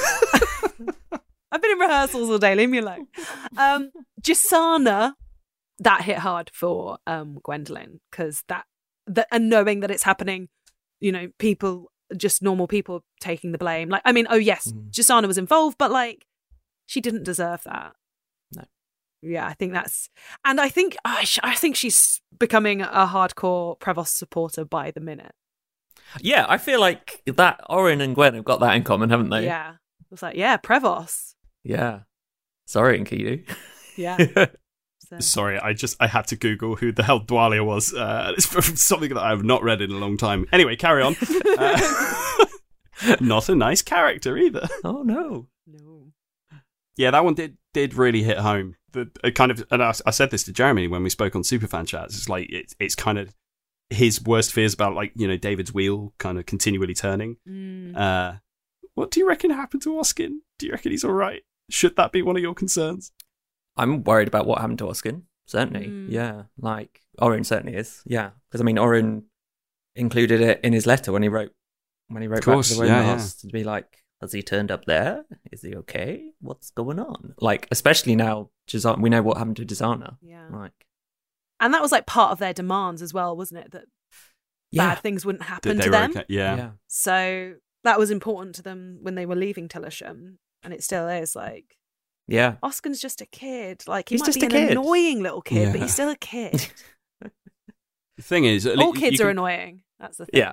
I've been in rehearsals all day. Leave me alone. Um, Jasana, that hit hard for um, Gwendolyn because that, that, and knowing that it's happening, you know, people, just normal people taking the blame. Like, I mean, oh yes, Mm. Jasana was involved, but like, she didn't deserve that. No. Yeah, I think that's, and I think I, sh- I think she's becoming a hardcore Prevost supporter by the minute. Yeah, I feel like that Oren and Gwen have got that in common, haven't they? Yeah, it was like, yeah, Prevost. Yeah. Sorry, Enkidu. Yeah. So. Sorry, I just I had to Google who the hell Dwalia was. Uh, it's from something that I have not read in a long time. Anyway, carry on. Uh, not a nice character either. Oh no. No. Yeah, that one did did really hit home. The it kind of, and I, I said this to Jeremy when we spoke on Superfan Chats. It's like it's it's kind of his worst fears about, like, you know, David's wheel kind of continually turning. Mm. Uh, what do you reckon happened to Oskin? Do you reckon he's all right? Should that be one of your concerns? I'm worried about what happened to Oskin. Certainly. Mm. Yeah. Like, Oren certainly is. Yeah. Because, I mean, Oren included it in his letter when he wrote when he wrote Of course, back to the yeah, Roman's to be like, has he turned up there? Is he okay? What's going on? Like, especially now, Jasana, we know what happened to Jasana. Yeah. Like, And that was like part of their demands as well, wasn't it? That yeah. bad things wouldn't happen That they to were them. okay- Yeah. yeah. So that was important to them when they were leaving Tillisham. And it still is. Like, Yeah. Oskin's just a kid. Like, he He's might just be a an kid. annoying little kid, but Yeah. he's still a kid. The thing is, at All le- kids you are can- annoying. That's the thing. Yeah.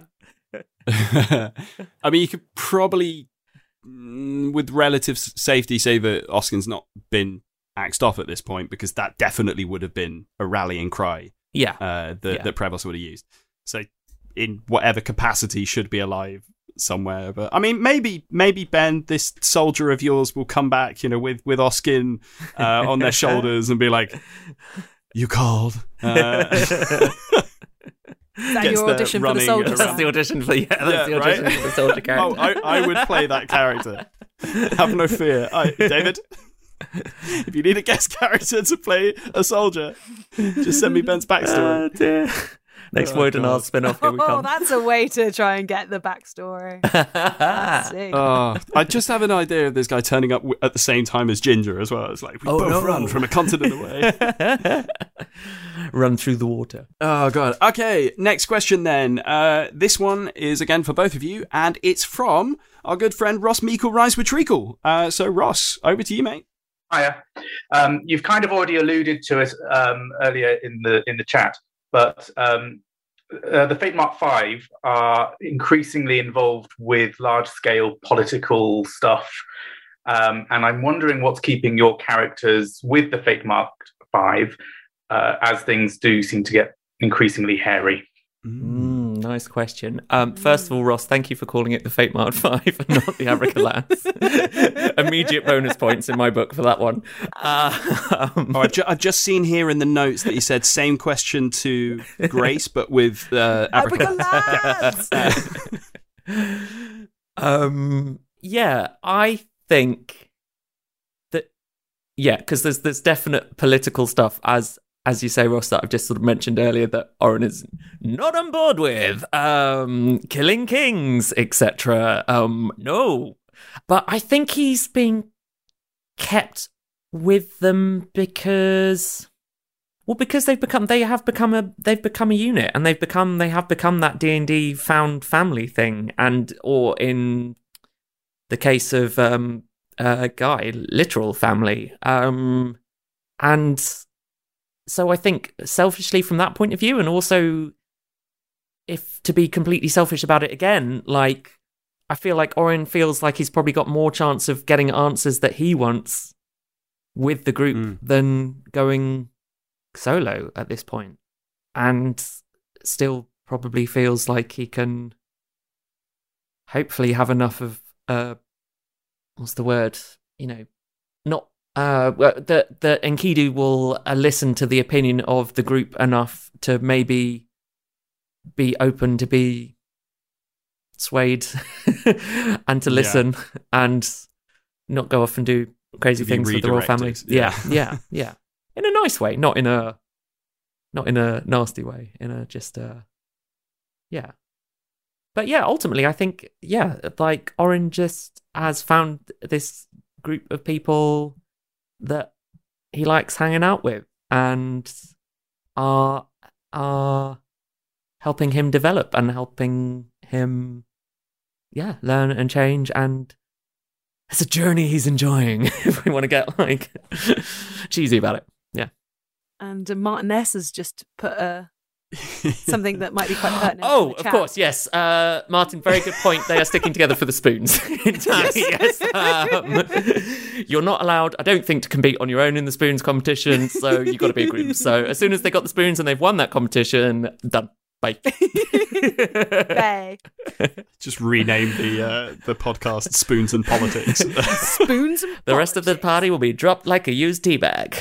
I mean, you could probably, mm, with relative s- safety, say that Oskin's not been axed off at this point, because that definitely would have been a rallying cry Yeah. uh, that, Yeah. that Prevost would have used. So, in whatever capacity, should be alive somewhere. But I mean, maybe, maybe Ben, this soldier of yours, will come back, you know, with with Oskin uh, on their shoulders and be like, "You called." Uh, Is that Gets your the audition for the running soldier? around. That's the audition for, yeah, that's Yeah, the audition right? for the soldier character. Oh, I, I would play that character. Have no fear. I, David, if you need a guest character to play a soldier, just send me Ben's backstory. Oh, dear. Next Oh, Woden God. spin-off, here we Oh, come. that's a way to try and get the backstory. Let's see. Oh, I just have an idea of this guy turning up w- at the same time as Ginger as well. It's like, we Oh, both no. run from a continent away. Run through the water. Oh, God. Okay, next question then. Uh, this one is again for both of you, and it's from our good friend Ross Meikle Rise with Treacle. Uh, so, Ross, over to you, mate. Hiya. Um, you've kind of already alluded to it um, earlier in the in the chat, but um, uh, the Fate Mark Five are increasingly involved with large-scale political stuff, um, and I'm wondering what's keeping your characters with the Fate Mark Five, uh, as things do seem to get increasingly hairy. Mm, nice question. Um, first of all, Ross, thank you for calling it the Fate Mark Five and not the Abrica Lads. Immediate bonus points in my book for that one. Uh, um, oh, I've, ju- I've just seen here in the notes that you said same question to Grace, but with uh, Abrica Lads. um, yeah, I think that yeah, because there's there's definite political stuff as. As you say, Ross, that I've just sort of mentioned earlier that Oren is not on board with, um, killing kings, et cetera. Um, no. But I think he's being kept with them because, well, because they've become, they have become a, they've become a unit, and they've become, they have become that D and D found family thing, and or in the case of um, uh, Guy, literal family, um, and. So I think selfishly from that point of view, and also if to be completely selfish about it again, like I feel like Oren feels like he's probably got more chance of getting answers that he wants with the group mm. than going solo at this point. And still probably feels like he can hopefully have enough of, uh, what's the word? You know, not Uh, that that Enkidu will uh, listen to the opinion of the group enough to maybe be open to be swayed and to listen yeah. and not go off and do crazy things with the royal family. Yeah. yeah, yeah, yeah. In a nice way, not in a not in a nasty way. In a just a yeah. But yeah, ultimately, I think yeah, like Oren just has found this group of people that he likes hanging out with and are are helping him develop and helping him yeah learn and change, and it's a journey he's enjoying if we want to get like cheesy about it. Yeah. And uh, Martin S has just put a something that might be quite pertinent. Oh, of course, yes. Uh, Martin, very good point. They are sticking together for the spoons. Entirely, yes. Um, you're not allowed, I don't think, to compete on your own in the spoons competition, so you've got to be a group. So as soon as they got the spoons and they've won that competition, done. Bye. Bye. Just rename the uh, the podcast Spoons and Politics. Spoons and The rest of the party will be dropped like a used tea bag.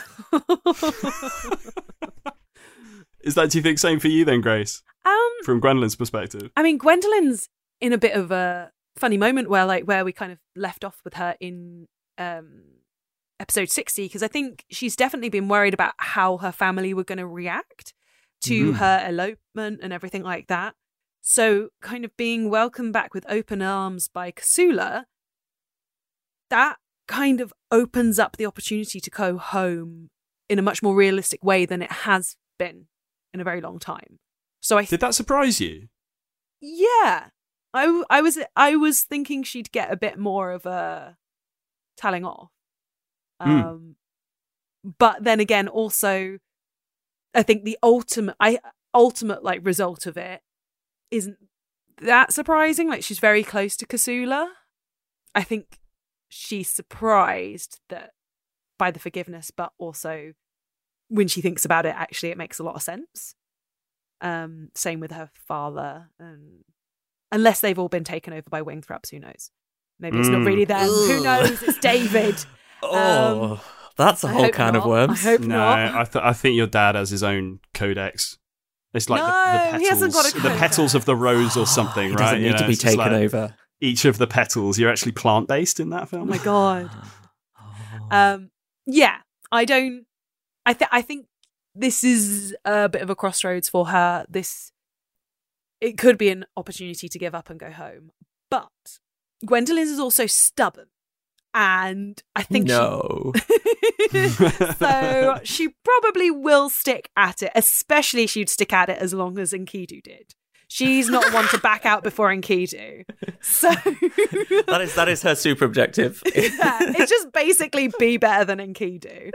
Is that, do you think, same for you then, Grace? Um, From Gwendolyn's perspective? I mean, Gwendolyn's in a bit of a funny moment where, like, where we kind of left off with her in um, episode sixty, because I think she's definitely been worried about how her family were going to react to mm. her elopement and everything like that. So, kind of being welcomed back with open arms by Kasula, that kind of opens up the opportunity to go home in a much more realistic way than it has been in a very long time. So I th- did that surprise you? Yeah, I, I was I was thinking she'd get a bit more of a telling off, um, mm. but then again, also, I think the ultimate I ultimate like result of it isn't that surprising. Like, she's very close to Kasula. I think she's surprised that by the forgiveness, but also, when she thinks about it, actually, it makes a lot of sense. Um, same with her father. Um, unless they've all been taken over by Wingthraps, who knows? Maybe it's mm. not really them. Ugh. Who knows? It's David. Oh, um, that's a whole can not. of worms. I hope no, not. I, th- I think your dad has his own codex. It's like no, the, the petals, he hasn't got a the petals of the rose or something, he right? Doesn't need you know, to be taken like over. Each of the petals. You're actually plant-based in that film. Oh my god. um, yeah, I don't. I think I think this is a bit of a crossroads for her. This it could be an opportunity to give up and go home, but Gwendolyn is also stubborn, and I think no. She... so she probably will stick at it. Especially she'd stick at it as long as Enkidu did. she's not one to back out before Enkidu. So that is that is her super objective. yeah, it's just basically be better than Enkidu.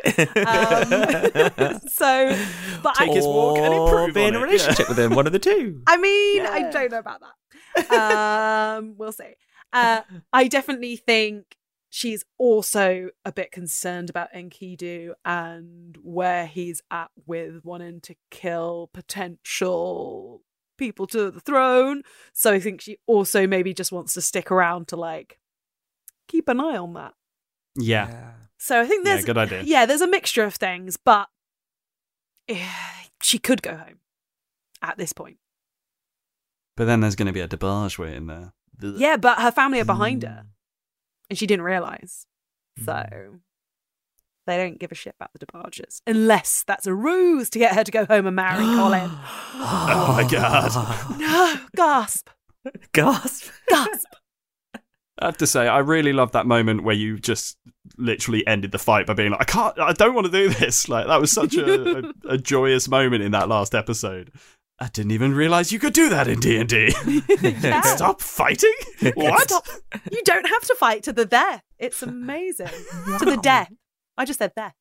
Um, so, but Take I, his walk and improve be on in a it. relationship Yeah. with him, one of the two. I mean, Yeah. I don't know about that. Um, we'll see. Uh, I definitely think she's also a bit concerned about Enkidu and where he's at with wanting to kill potential people to the throne. So I think she also maybe just wants to stick around to like keep an eye on that. Yeah. So I think Yeah, there's good idea. Yeah, there's a mixture of things, but eh, she could go home at this point. But then there's going to be a debarge waiting there. Yeah, but her family are behind her, and she didn't realize. So they don't give a shit about the departures, unless that's a ruse to get her to go home and marry Colin. Oh my god. No, gasp, Gasp. gasp. I have to say, I really love that moment where you just literally ended the fight by being like, I can't, I don't want to do this. Like, that was such a, a, a joyous moment in that last episode. I didn't even realise you could do that in D and D. Yeah. Stop fighting? What? Stop. You don't have to fight to the death. It's amazing. To the death. I just said death.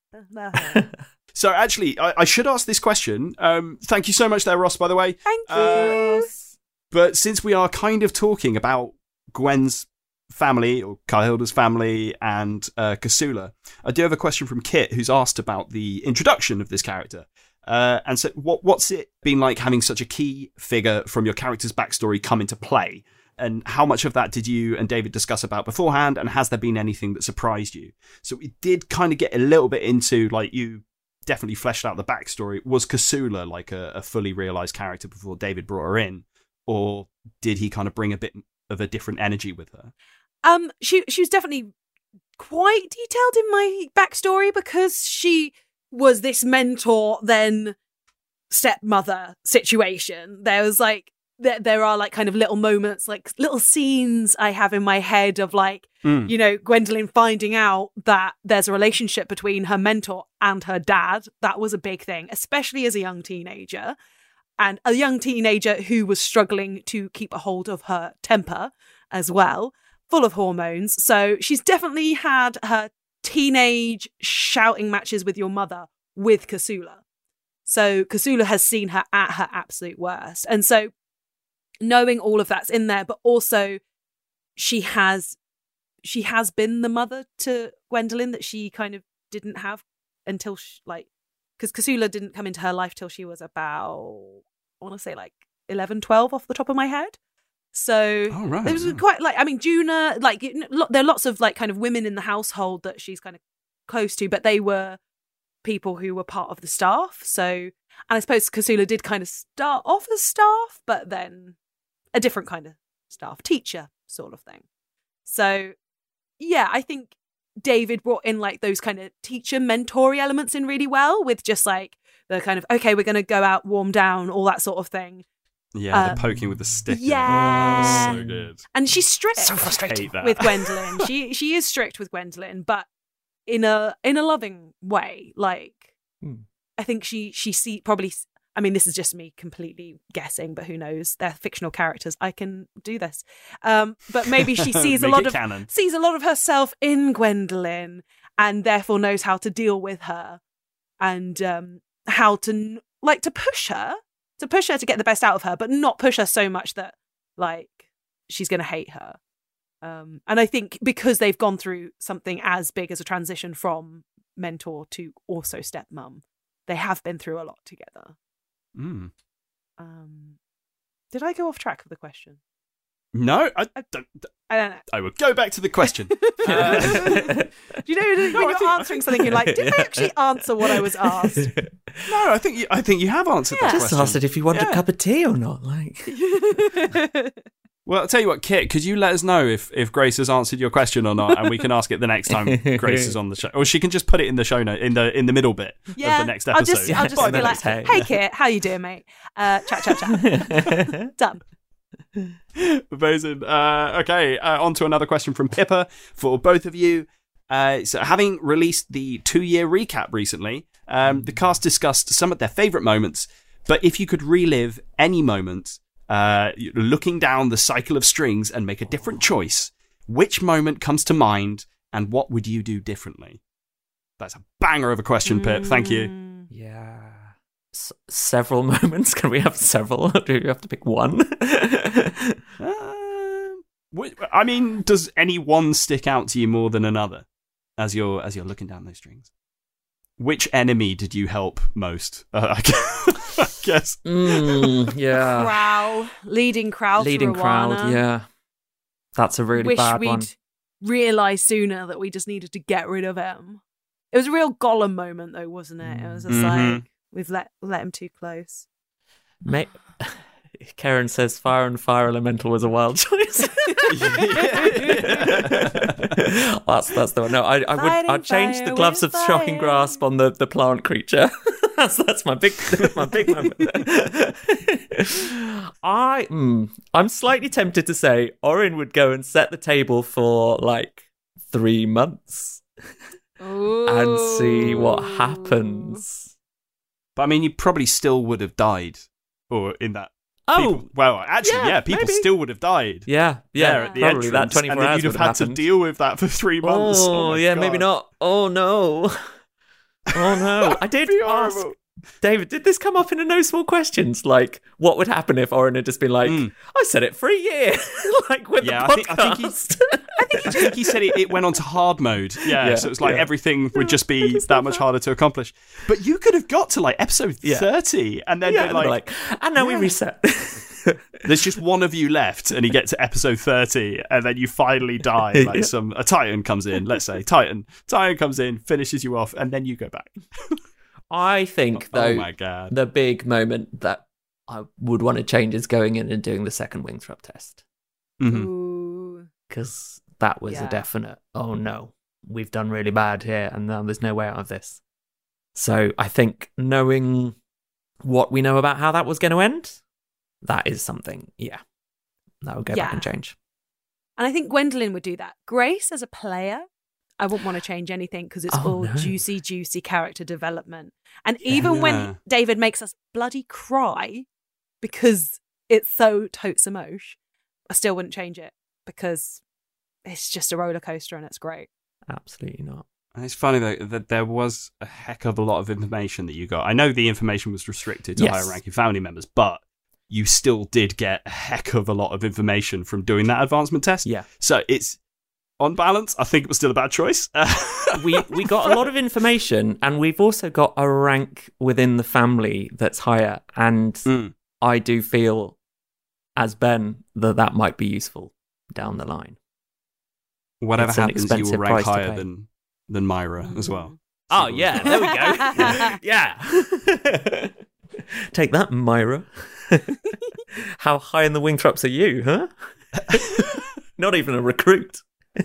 So actually, I, I should ask this question. Um, thank you so much there, Ross, by the way. Thank you. Uh, but since we are kind of talking about Gwen's family, or Kahilda's family, and uh, Kasula, I do have a question from Kit, who's asked about the introduction of this character. Uh, and so what, what's it been like having such a key figure from your character's backstory come into play? And how much of that did you and David discuss about beforehand? And has there been anything that surprised you? So we did kind of get a little bit into, like, you definitely fleshed out the backstory. Was Kasula like a, a fully realised character before David brought her in? Or did he kind of bring a bit of a different energy with her? Um, she she was definitely quite detailed in my backstory because she was this mentor then stepmother situation. There was like there there are like kind of little moments, like little scenes I have in my head of like Mm. you know, Gwendolyn finding out that there's a relationship between her mentor and her dad. That was a big thing, especially as a young teenager. And a young teenager who was struggling to keep a hold of her temper as well, full of hormones. So she's definitely had her teenage shouting matches with your mother with Kasula. So Kasula has seen her at her absolute worst. And so knowing all of that's in there, but also she has she has been the mother to Gwendolyn that she kind of didn't have until she, like, because Kasula didn't come into her life till she was about, I want to say like eleven, twelve off the top of my head. So Oh, right, there was yeah. quite like, I mean, Juna, like you know, lo- there are lots of like kind of women in the household that she's kind of close to, but they were people who were part of the staff. So, and I suppose Kasula did kind of start off as staff, but then a different kind of staff, teacher sort of thing. So yeah, I think David brought in like those kind of teacher mentory elements in really well, with just like the kind of, okay, we're going to go out, warm down, all that sort of thing. Yeah, Um, the poking with the stick. yeah. That was so good. And she's strict So frustrating. Hate that. with Gwendolyn. she she is strict with Gwendolyn, but in a in a loving way. Like Hmm. I think she she see probably. I mean, this is just me completely guessing, but who knows? They're fictional characters. I can do this. Um, but maybe she sees a Make lot it of canon. sees a lot of herself in Gwendolyn, and therefore knows how to deal with her, and um, how to like to push her, to push her to get the best out of her, but not push her so much that like she's going to hate her. Um, and I think because they've gone through something as big as a transition from mentor to also stepmom, they have been through a lot together. Mm. Um, did I go off track of the question? No, I don't. I don't know. I will go back to the question. Uh, Do you know when No, I you're think- answering something, you're like, did I actually answer what I was asked? no, I think you, I think you have answered Yeah. that Just question. asked if you want Yeah. a cup of tea or not. Like, Well, I'll tell you what, Kit, could you let us know if, if Grace has answered your question or not, and we can ask it the next time Grace is on the show, or she can just put it in the show note in the in the middle bit Yeah, of the next I'll episode. just, I'll just By be the like, next hey. hey, Kit, how you doing, mate? Uh, chat, chat, chat. Done. Amazing. Uh, okay, uh, on to another question from Pippa for both of you. Uh, so, having released the two-year recap recently, um, the cast discussed some of their favourite moments. But if you could relive any moment uh, looking down the cycle of strings and make a different choice, which moment comes to mind and what would you do differently? That's a banger of a question, Pip. Thank you. Yeah. S- several moments. Can we have several? Or do you have to pick one? uh, I mean, does any one stick out to you more than another as you're as you're looking down those strings? Which enemy did you help most? Uh, I guess. Mm, yeah. Crowl, leading Crowl. Leading through Crowl. Awana. Yeah. That's a really Wish bad we'd one. realised sooner that we just needed to get rid of him. It was a real Gollum moment, though, wasn't it? It was just Mhm. like we've let let him too close. May- Karen says fire and fire elemental was a wild choice. that's that's the one. No, I, I would Fighting I'd change fire the gloves of with shocking fire. grasp on the, the plant creature. that's that's my big my big moment. I mm, I'm slightly tempted to say Orin would go and set the table for like three months and see what happens. But I mean, you probably still would have died, or in that. Oh, people, well, actually, yeah, yeah, people probably. still would have died. Yeah, yeah, there at the probably entrance, that twenty-four and then hours you'd have would had have to happened. deal with that for three months. Oh, Oh, my yeah, God. maybe not. Oh no. Oh no. I did Be ask horrible. David, did this come up in a No Small Questions? Like, what would happen if Orin had just been like, Mm. I said it for a year, like with Yeah, the I think- I think he- podcast. I think he said it, it went on to hard mode. Yeah, Yeah, so it's like yeah. everything would just be that much harder to accomplish. But you could have got to like episode Yeah. thirty and then yeah, been and they're like, like, and now we Yeah. reset. there's just one of you left, and you get to episode thirty, and then you finally die. Like Yeah. some a Titan comes in, let's say Titan, Titan comes in, finishes you off, and then you go back. I think, though, Oh my God. the big moment that I would want to change is going in and doing the second Wingthrup test. Mhm. Ooh. Because that was Yeah. a definite, oh no, we've done really bad here and now there's no way out of this. So I think knowing what we know about how that was going to end, that is something, yeah, that would go back Yeah. and change. And I think Gwendolyn would do that. Grace, as a player, I wouldn't want to change anything because it's Oh, all no. juicy, juicy character development. And even when Yeah. David makes us bloody cry because it's so totes emosh, I still wouldn't change it because it's just a roller coaster and it's great. Absolutely not. And it's funny though that there was a heck of a lot of information that you got. I know the information was restricted to Yes. higher ranking family members, but you still did get a heck of a lot of information from doing that advancement test. Yeah. So it's on balance, I think it was still a bad choice. we we got a lot of information and we've also got a rank within the family that's higher. And Mm. I do feel, as Ben, that that might be useful down the line. Whatever It's an happens, you will expensive rank price to higher pay. than than Myra as well. Oh, yeah, there we go. Yeah. Take that, Myra. How high in the Wingthrups are you, huh? Not even a recruit.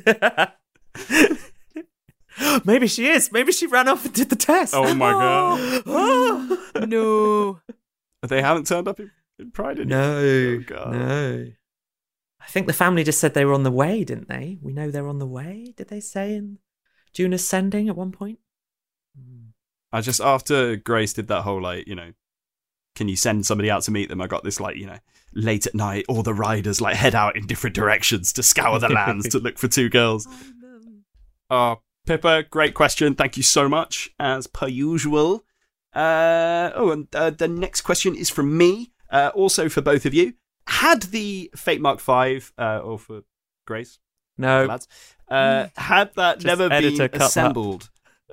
Maybe she is. Maybe she ran off and did the test. Oh my God. Oh. No. They haven't turned up in, in Pride anymore. No. Oh, God. No. I think the family just said they were on the way, didn't they? We know they're on the way, did they say in June Ascending at one point? I just, after Grace did that whole, like, you know, can you send somebody out to meet them? I got this, like, you know, late at night, all the riders, like, head out in different directions to scour the lands to look for two girls. Oh, Pippa, great question. Thank you so much, as per usual. Uh, oh, and uh, the next question is from me, uh, also for both of you. Had the Fate Mark five, uh, or for Grace, No. lads, uh, had that Just never editor, been cut that. assembled?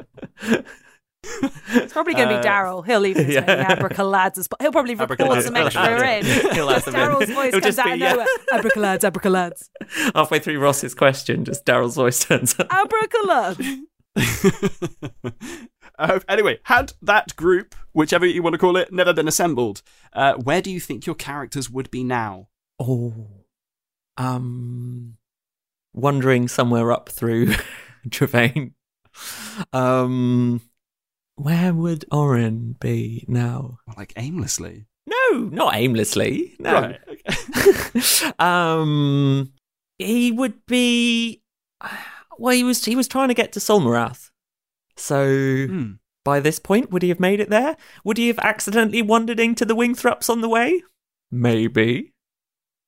It's probably going to be Uh, Daryl. He'll leave his yeah. yeah. Abracalads. As, he'll probably record Abracalads. some extra in. He'll add them in. Daryl's voice It'll comes just out be, of yeah. nowhere. Abracalads, abracalads. Halfway through Ross's question, just Daryl's voice turns up. Abracalads. uh, anyway, had that group, whichever you want to call it, never been assembled, uh, where do you think your characters would be now? Oh. Um. Wandering somewhere up through Travaine. Um. Where would Orin be now? Like aimlessly? No, not aimlessly. No. Right, okay. um, he would be. Well, he was he was trying to get to Solmarath. So Hmm. by this point, would he have made it there? Would he have accidentally wandered into the Wingthrups on the way? Maybe.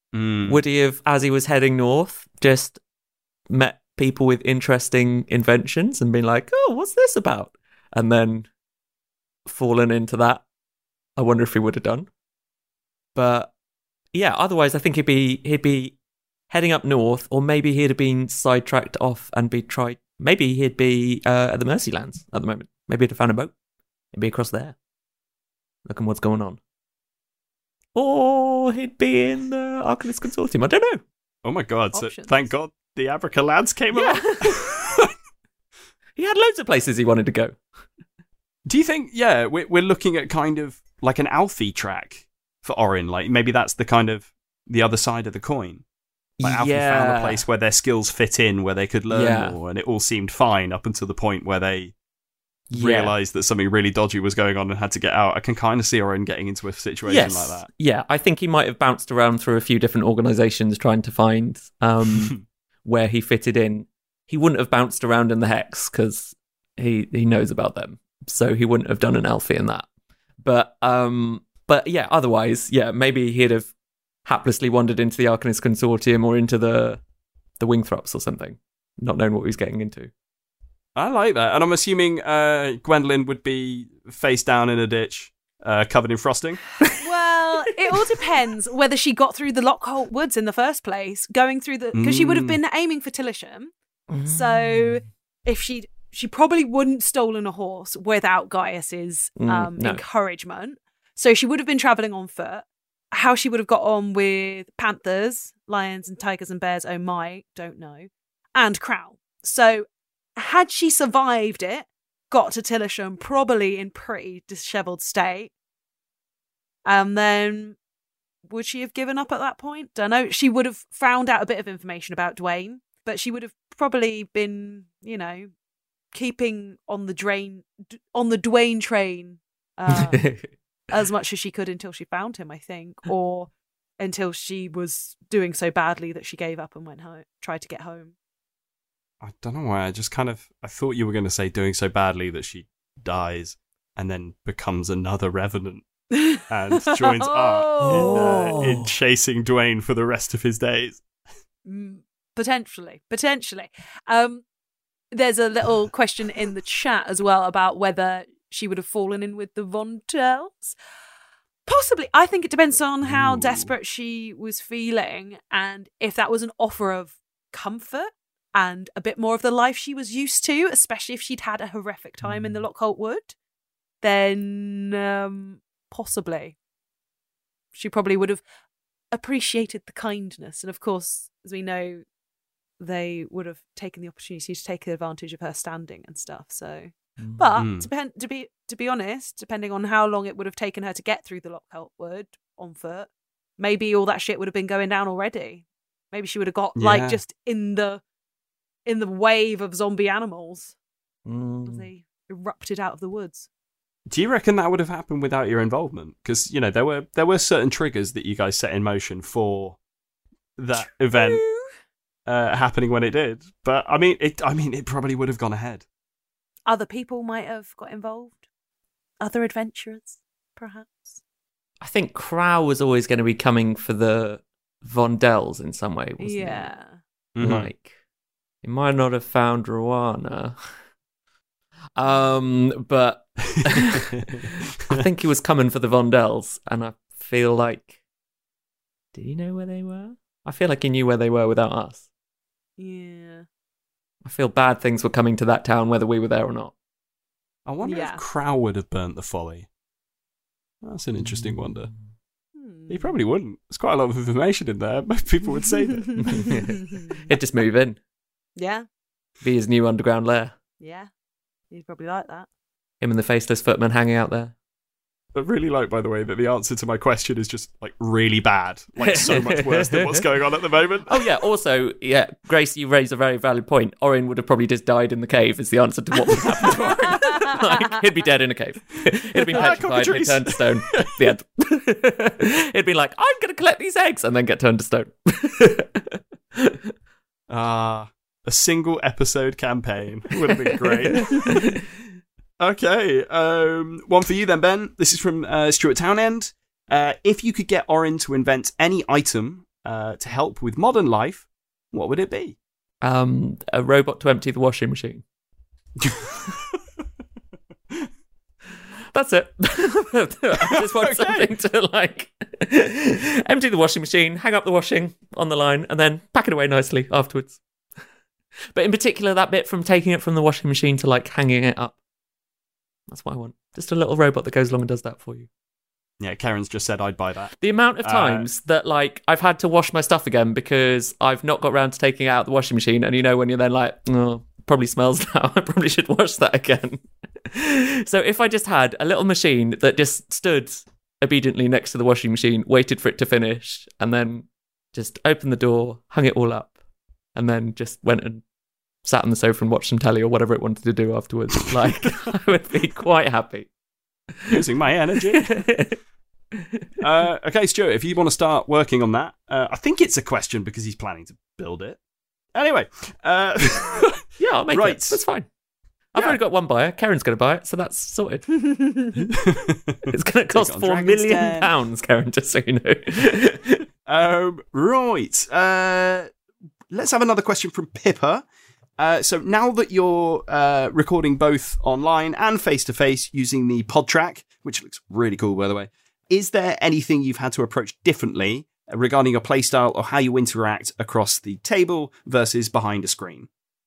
Mm. Would he have, as he was heading north, just met people with interesting inventions and been like, oh, what's this about? And then fallen into that? I wonder if he would have done. But yeah, otherwise I think he'd be he'd be heading up north, or maybe he'd have been sidetracked off and be tried. Maybe he'd be uh, at the Mercylands at the moment. Maybe he'd have found a boat. He'd be across there, looking what's going on. Or he'd be in the Arcanist Consortium. I don't know. Oh my god! Options. So thank God the Abraca lads came Yeah. along. He had loads of places he wanted to go. Do you think? Yeah, we're we're looking at kind of like an Alfie track for Orin. Like maybe that's the kind of the other side of the coin. Like Alfie Yeah. found a place where their skills fit in, where they could learn Yeah. more, and it all seemed fine up until the point where they Yeah. realised that something really dodgy was going on and had to get out. I can kind of see Orin getting into a situation Yes. like that. Yeah, I think he might have bounced around through a few different organisations trying to find um, where he fitted in. He wouldn't have bounced around in the Hex because he, he knows about them. So he wouldn't have done an Alfie in that. But um, but yeah, otherwise, yeah, maybe he'd have haplessly wandered into the Arcanist Consortium or into the the Wingthrops or something, not knowing what he was getting into. I like that. And I'm assuming uh, Gwendolyn would be face down in a ditch, uh, covered in frosting. Well, it all depends whether she got through the Lockholt Woods in the first place, going through the because she would have been aiming for Tillisham. So if she she probably wouldn't stolen a horse without Gaius's Mm, um, no. encouragement. So she would have been traveling on foot. How she would have got on with panthers, lions, and tigers and bears, oh my, don't know, and Crow. So had she survived it, got to Tillisham probably in pretty dishevelled state, and then would she have given up at that point? Don't know. She would have found out a bit of information about Dwayne, but she would have probably been, you know, keeping on the drain, on the Dwayne train um, as much as she could until she found him, I think, or until she was doing so badly that she gave up and went home, tried to get home. I don't know why. I just kind of I thought you were going to say doing so badly that she dies and then becomes another revenant and joins Art in, uh, in chasing Dwayne for the rest of his days. Mm, Potentially, potentially. Um, there's a little question in the chat as well about whether she would have fallen in with the Vondells. Possibly. I think it depends on how Ooh. desperate she was feeling and if that was an offer of comfort and a bit more of the life she was used to, especially if she'd had a horrific time in the Lockholt Wood, then um, possibly. She probably would have appreciated the kindness. And of course, as we know, they would have taken the opportunity to take advantage of her standing and stuff. So, but Mm. to, be, to be to be honest, depending on how long it would have taken her to get through the Lockholt Wood on foot, maybe all that shit would have been going down already. Maybe she would have got Yeah. like just in the in the wave of zombie animals as Mm. they erupted out of the woods. Do you reckon that would have happened without your involvement? Because you know there were there were certain triggers that you guys set in motion for that event uh, happening when it did. But I mean, it I mean, it probably would have gone ahead. Other people might have got involved. Other adventurers, perhaps. I think Crow was always going to be coming for the Vondells in some way, wasn't Yeah. he? Mhm. Like, he might not have found Rowana. Um, but I think he was coming for the Vondells, and I feel like, did he know where they were? I feel like he knew where they were without us. Yeah. I feel bad things were coming to that town whether we were there or not. I wonder Yeah. if Crow would have burnt the folly. That's an interesting wonder. He probably wouldn't. There's quite a lot of information in there. Most people would say that. He'd just move in, Yeah. be his new underground lair. Yeah. You'd probably like that. Him and the faceless footman hanging out there. I really like, by the way, that the answer to my question is just like really bad, like so much worse than what's going on at the moment. Oh yeah, also, yeah, Grace, you raise a very valid point. Orin would have probably just died in the cave is the answer to what would happen to Orin. Like, he'd be dead in a cave. He'd have been Ah, petrified and he'd cockatrice. turn to stone. The end. He'd be like, I'm going to collect these eggs, and then get turned to stone. Ah, a single episode campaign would have been great. Okay, um, one for you then, Ben. This is from uh, Stuart Townend. Uh, if you could get Orin to invent any item uh, to help with modern life, what would it be? Um, a robot to empty the washing machine. That's it. I just want Okay. something to like empty the washing machine, hang up the washing on the line, and then pack it away nicely afterwards. But in particular, that bit from taking it from the washing machine to like hanging it up. That's what I want. Just a little robot that goes along and does that for you. Yeah, Karen's just said I'd buy that. The amount of times uh, that like I've had to wash my stuff again because I've not got around to taking it out of the washing machine, and you know when you're then like, oh, probably smells now. I probably should wash that again. So if I just had a little machine that just stood obediently next to the washing machine, waited for it to finish, and then just opened the door, hung it all up, and then just went and sat on the sofa and watched some telly or whatever it wanted to do afterwards, like I would be quite happy. Using my energy. uh, okay, Stuart, if you want to start working on that, uh, I think it's a question because he's planning to build it. Anyway. Uh, yeah, I'll make right. it. That's fine. I've Yeah. already got one buyer. Karen's going to buy it, so that's sorted. It's going to cost on four Dragon's million Den. pounds, Karen, just so you know. um, right. Uh, let's have another question from Pippa. Uh, so now that you're uh, recording both online and face-to-face using the PodTrack, which looks really cool, by the way, is there anything you've had to approach differently regarding your playstyle or how you interact across the table versus behind a screen?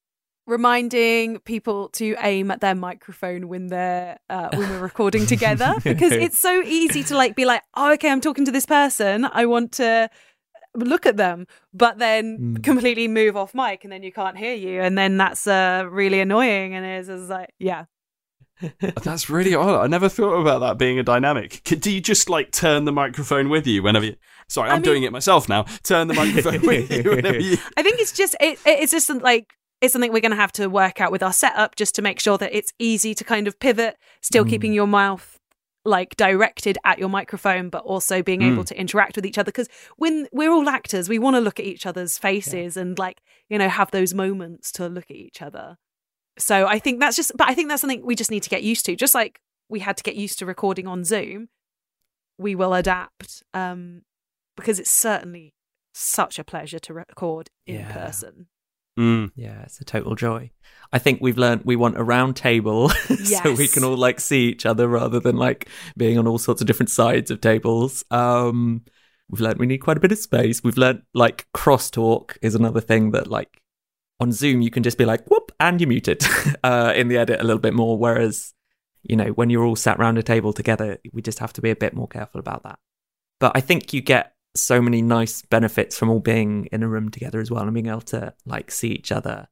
Reminding people to aim at their microphone when they're uh, when we're recording together, because it's so easy to like be like, oh, okay, I'm talking to this person, I want to look at them, but then Mm. completely move off mic, and then you can't hear you, and then that's uh, really annoying. And it's, it's like, yeah, That's really odd. I never thought about that being a dynamic. C- Do you just like turn the microphone with you whenever you... Sorry, I'm I mean- doing it myself now. Turn the microphone with you whenever you... I think it's just it, it's just like it's something we're going to have to work out with our setup, just to make sure that it's easy to kind of pivot, still Mm. keeping your mouth like directed at your microphone, but also being able Mm. to interact with each other. Because when we're all actors, we want to look at each other's faces and like, you know, have those moments to look at each other. So I think that's just, but I think that's something we just need to get used to. Just like we had to get used to recording on Zoom, we will adapt, um, because it's certainly such a pleasure to record in Yeah. person. Mm. Yeah, it's a total joy. I think we've learned we want a round table so we Yes. can all like see each other rather than like being on all sorts of different sides of tables. Um, we've learned we need quite a bit of space. We've learned like crosstalk is another thing that like on Zoom you can just be like whoop and you're muted uh, in the edit a little bit more. Whereas you know when you're all sat around a table together, we just have to be a bit more careful about that. But I think you get so many nice benefits from all being in a room together as well and being able to like see each other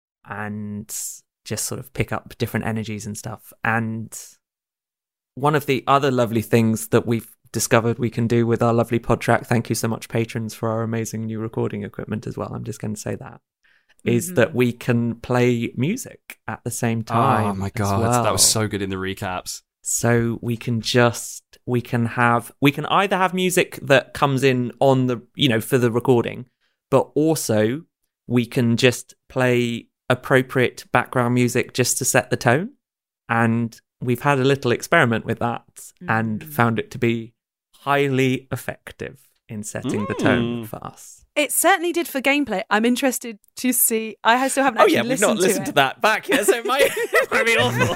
and just sort of pick up different energies and stuff. And one of the other lovely things that we've discovered we can do with our lovely PodTrack, thank you so much patrons for our amazing new recording equipment as well, I'm just going to say that, is Mm-hmm. that we can play music at the same time. Oh my as god, well. that was so good in the recaps. So we can just, we can have, we can either have music that comes in on the, you know, for the recording, but also we can just play appropriate background music just to set the tone. And we've had a little experiment with that and Mm. found it to be highly effective in setting the tone Mm. for us. It certainly did for gameplay. I'm interested to see. I still haven't Oh actually yeah, we've listened, not listened to, to that back yet, so it might, it might be awful.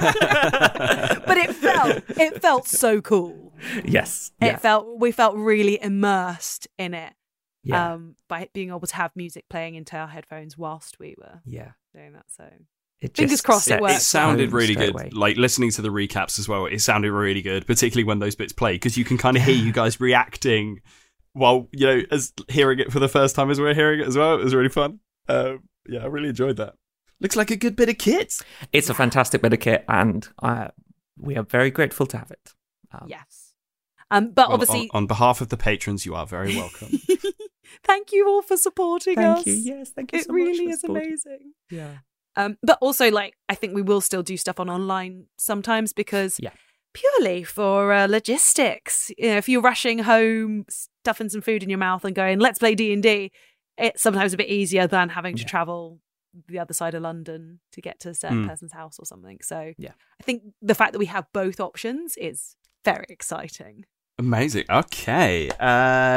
it. But it felt it felt so cool. Yes. It Yeah. felt we felt really immersed in it. Yeah. Um, by being able to have music playing into our headphones whilst we were yeah. doing that. So It Fingers just crossed it sets works. It sounded tone really straight good. away. Like listening to the recaps as well, it sounded really good, particularly when those bits play, because you can kind of hear you guys reacting while, you know, as hearing it for the first time as we're hearing it as well. It was really fun. Um, yeah, I really enjoyed that. Looks like a good bit of kit. It's a fantastic bit of kit, and uh, we are very grateful to have it. Um, yes. Um, but Well, obviously, on, on behalf of the patrons, you are very welcome. thank you all for supporting Thank us. you. Yes, thank you It so much really for is supporting. amazing. Yeah. Um, but also, like, I think we will still do stuff on online sometimes because Yeah. purely for uh, logistics. You know, if you're rushing home, stuffing some food in your mouth and going, let's play D and D, it's sometimes a bit easier than having to Yeah. travel the other side of London to get to a certain Mm. person's house or something. So Yeah. I think the fact that we have both options is very exciting. Amazing. Okay. Uh, we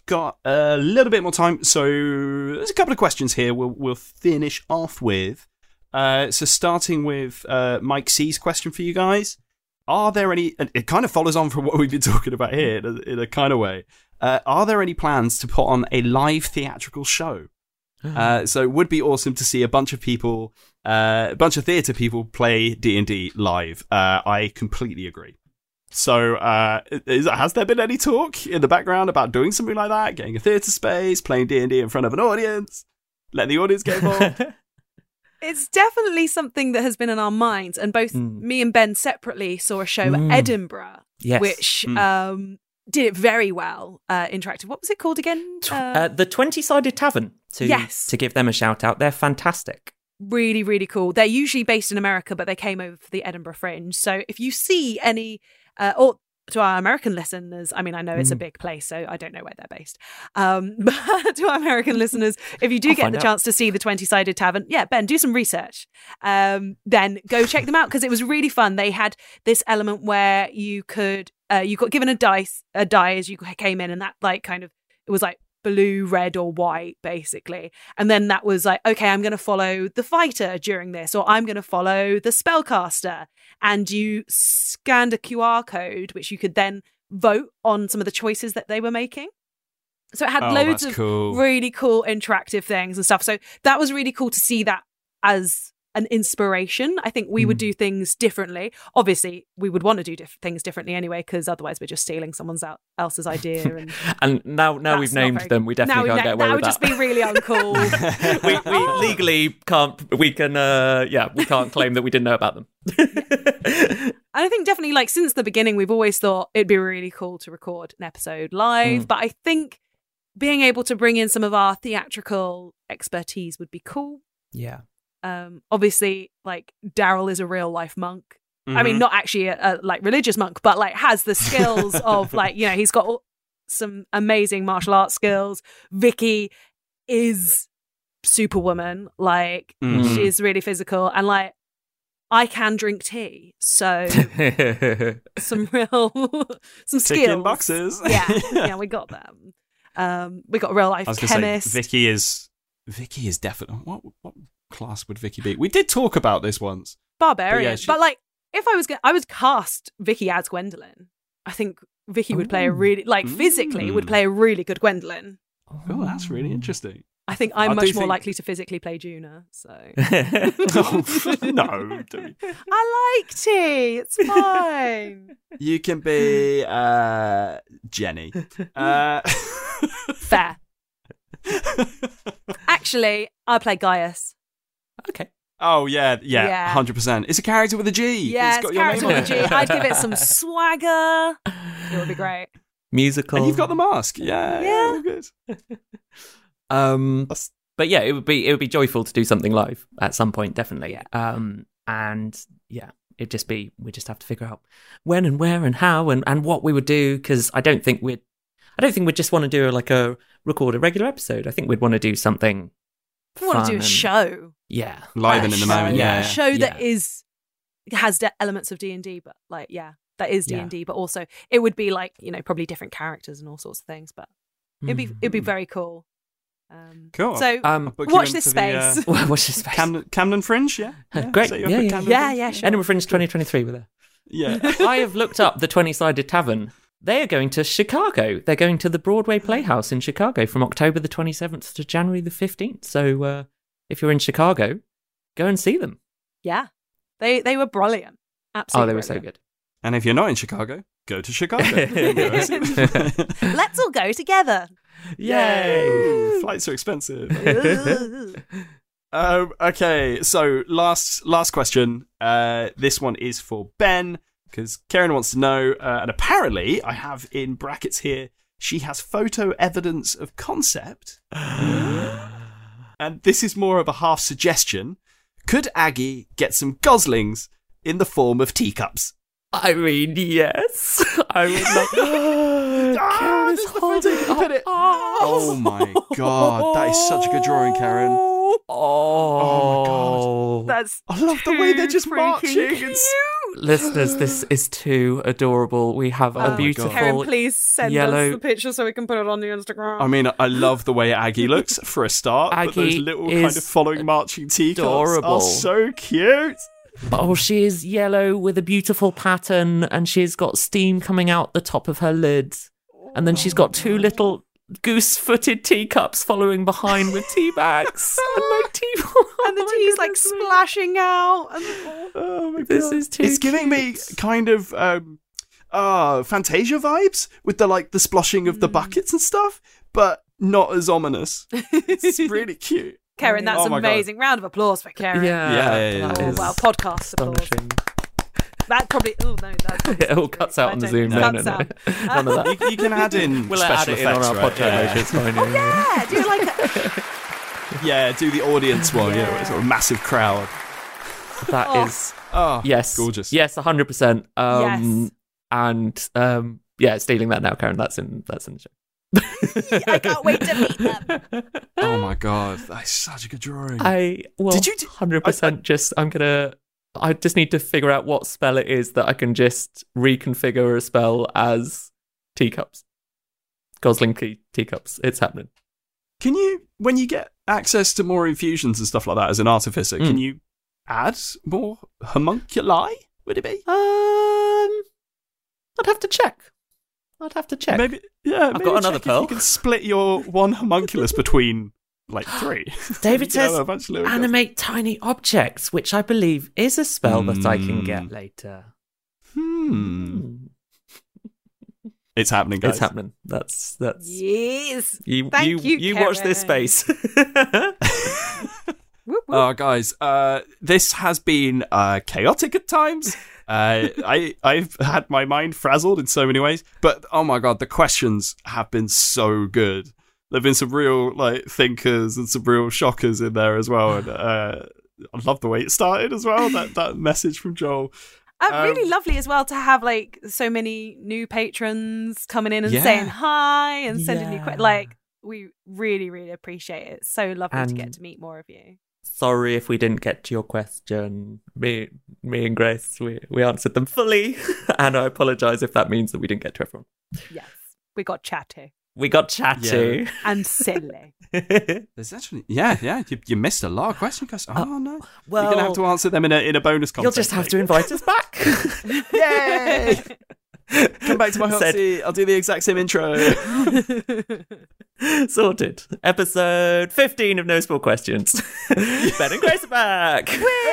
got a little bit more time, so there's a couple of questions here we'll, we'll finish off with. Uh, so starting with uh, Mike C's question for you guys. Are there any, and it kind of follows on from what we've been talking about here in a, in a kind of way, uh, are there any plans to put on a live theatrical show? Uh, so it would be awesome to see a bunch of people, uh, a bunch of theatre people play D and D live. Uh, I completely agree. So uh, is, has there been any talk in the background about doing something like that? Getting a theatre space, playing D and D in front of an audience, letting the audience get involved? It's definitely something that has been in our minds. And both mm. me and Ben separately saw a show mm. at Edinburgh, yes. which... Mm. Um, did it very well, uh, interactive. What was it called again? Uh, uh, the twenty-Sided Tavern, to, yes. to give them a shout out. They're fantastic. Really, really cool. They're usually based in America, but they came over for the Edinburgh Fringe. So if you see any, uh, or to our American listeners, I mean, I know it's mm. a big place, so I don't know where they're based. Um, but to our American listeners, if you do I'll get the out. chance to see the twenty-Sided Tavern, yeah, Ben, do some research. Um, then go check them out, because it was really fun. They had this element where you could, uh, you got given a dice, a die as you came in, and that like kind of, it was like blue, red, or white, basically. And then that was like, okay, I'm going to follow the fighter during this, or I'm going to follow the spellcaster. And you scanned a Q R code, which you could then vote on some of the choices that they were making. So it had oh, loads of cool. really cool interactive things and stuff. So that was really cool to see that as an inspiration. I think we mm. would do things differently. Obviously, we would want to do diff- things differently anyway, because otherwise we're just stealing someone else's idea. And, and now, now we've named them, we definitely can't na- get away that with would that. just be really uncool. we, we legally can't. We can. Uh, yeah, we can't claim that we didn't know about them. And I think definitely, like, since the beginning, we've always thought it'd be really cool to record an episode live. Mm. But I think being able to bring in some of our theatrical expertise would be cool. Yeah. Um, obviously, like, Daryl is a real life monk. Mm-hmm. I mean, not actually a, a like religious monk, but like has the skills of like, you know, he's got all, some amazing martial arts skills. Vicky is Superwoman. Like, mm-hmm. she's really physical, and like, I can drink tea, so some real some skills. Ticking boxes. Yeah, yeah, we got them. Um, we got a real life I was chemist. Say, Vicky is Vicky is definitely what what class would Vicky be? We did talk about this once. Barbarian, but, yeah, but, she... like, if I was gonna, I would cast Vicky as Gwendolyn. I think Vicky would play a really like physically mm. would play a really good Gwendolyn. Oh, that's really interesting. I think I'm I much more think... likely to physically play Juna. So oh, no, don't. I like tea. It's fine. You can be uh, Jenny. Uh... Fair. Actually, I play Gaius. Okay. Oh yeah, yeah, Yeah. one hundred percent. It's a character with a G. Yeah, it's it's got your character name with a on G. it. I'd give it some swagger. It would be great. Musical. And you've got the mask. Yeah, Yeah. all good. Um, That's- but yeah, it would be it would be joyful to do something live at some point, definitely. Yeah. Um, and yeah, it'd just be we just have to figure out when and where and how and, and what we would do, because I don't think we'd I don't think we'd just want to do like a record a regular episode. I think we'd want to do something. We want to do a and, show. Yeah, Live A and in the show, moment. yeah. Yeah, A show Yeah. that is has de- elements of D and D, but like yeah, that is D Yeah. and D, but also it would be like, you know, probably different characters and all sorts of things, but it'd be it'd be very cool. Um, Cool. So Um, Book you watch in this for the, space. uh, Watch this space. Camden, Camden Fringe, yeah. yeah. Great. Set you up Yeah, at yeah. Camden Yeah, Fringe? yeah, sure. Edinburgh Fringe twenty twenty-three with her. Yeah. I have looked up the twenty-Sided Tavern. They are going to Chicago. They're going to the Broadway Playhouse in Chicago from October the twenty-seventh to January the fifteenth. So uh, if you're in Chicago, go and see them. yeah, they they were brilliant. Absolutely. Oh, they were so brilliant. good. And if you're not in Chicago, go to Chicago. Let's all go together. Yay! Flights are expensive. Um, okay, so last last question. Uh, this one is for Ben, because Karen wants to know, uh, and apparently I have in brackets here, she has photo evidence of concept. And this is more of a half suggestion. Could Aggie get some goslings in the form of teacups? I mean, yes. I would love. Ah, Karen is there's the holding photo. Look at it. Oh my god, that is such a good drawing, Karen. Oh, Oh my god. That's I love the way they're just too marching. freaking It's, Listeners, this is too adorable. We have a Oh, beautiful Karen, please send yellow. us the picture so we can put it on the Instagram. I mean, I love the way Aggie looks for a start, but those Aggie little is kind of following marching teacups adorable. are so cute. Oh, she is yellow with a beautiful pattern, and she's got steam coming out the top of her lid. And then she's got two little goose-footed teacups following behind with tea bags. and like tea and the tea's like splashing out. And... Oh my god, This is too It's giving me kind of um, uh, Fantasia vibes with the like the sploshing of the buckets and stuff, but not as ominous. It's really cute. Karen, that's Oh my God. amazing. Round of applause for Karen. Yeah, Yeah, yeah, yeah. that Oh, is wow, podcast applause. astonishing. That probably. Oh no, that probably It all cuts out on the Zoom. No, no, Cuts no. out. None of that. You, you can add in We'll special add it in on effects, our right? podcast Yeah. later. It's fine. Oh yeah, do you like that? Yeah, do the audience one. Yeah, Yeah. sort of massive crowd. That Oh. is Oh, yes, gorgeous. Yes, a hundred percent. Um, Yes. and um, yeah, stealing that now, Karen. That's in that's in the show. I can't wait to meet them. Oh my god, that's such a good drawing. I well, Did you do- hundred percent? Just I'm gonna. I just need to figure out what spell it is that I can just reconfigure a spell as teacups. Gosling tea, teacups. It's happening. Can you, when you get access to more infusions and stuff like that as an artificer, Mm. can you add more homunculi? Would it be? Um, I'd have to check. I'd have to check. Maybe, yeah. I've maybe got another check if pearl. You can split your one homunculus between like three. David You can have says a bunch of little guys. animate tiny objects, which I believe is a spell that I can Hmm. get later. Hmm. It's happening, guys. It's happening. That's that's Yes. you. Thank you you, you watch this Karen. space. Whoop, whoop. Oh, guys, uh, this has been uh, chaotic at times. Uh, I I've had my mind frazzled in so many ways, but oh my god, the questions have been so good. There've been some real like thinkers and some real shockers in there as well, and uh, I love the way it started as well. That that message from Joel. Uh, Um, really lovely as well to have like so many new patrons coming in and Yeah. saying hi and sending new Yeah. questions. Like we really, really appreciate it. It's so lovely to get And- to meet more of you. Sorry if we didn't get to your question. Me, me and Grace, we, we answered them fully, and I apologise if that means that we didn't get to everyone. Yes, we got chatty We got chatty. and silly. There's actually yeah yeah you, you missed a lot of questions, guys. Oh no, well, you're gonna have to answer them in a in a bonus You'll content. just have to invite us back. Yay! Come back to my hot Said- seat. I'll do the exact same intro. Sorted. Episode fifteen of No Small Questions. Ben and Grace are back.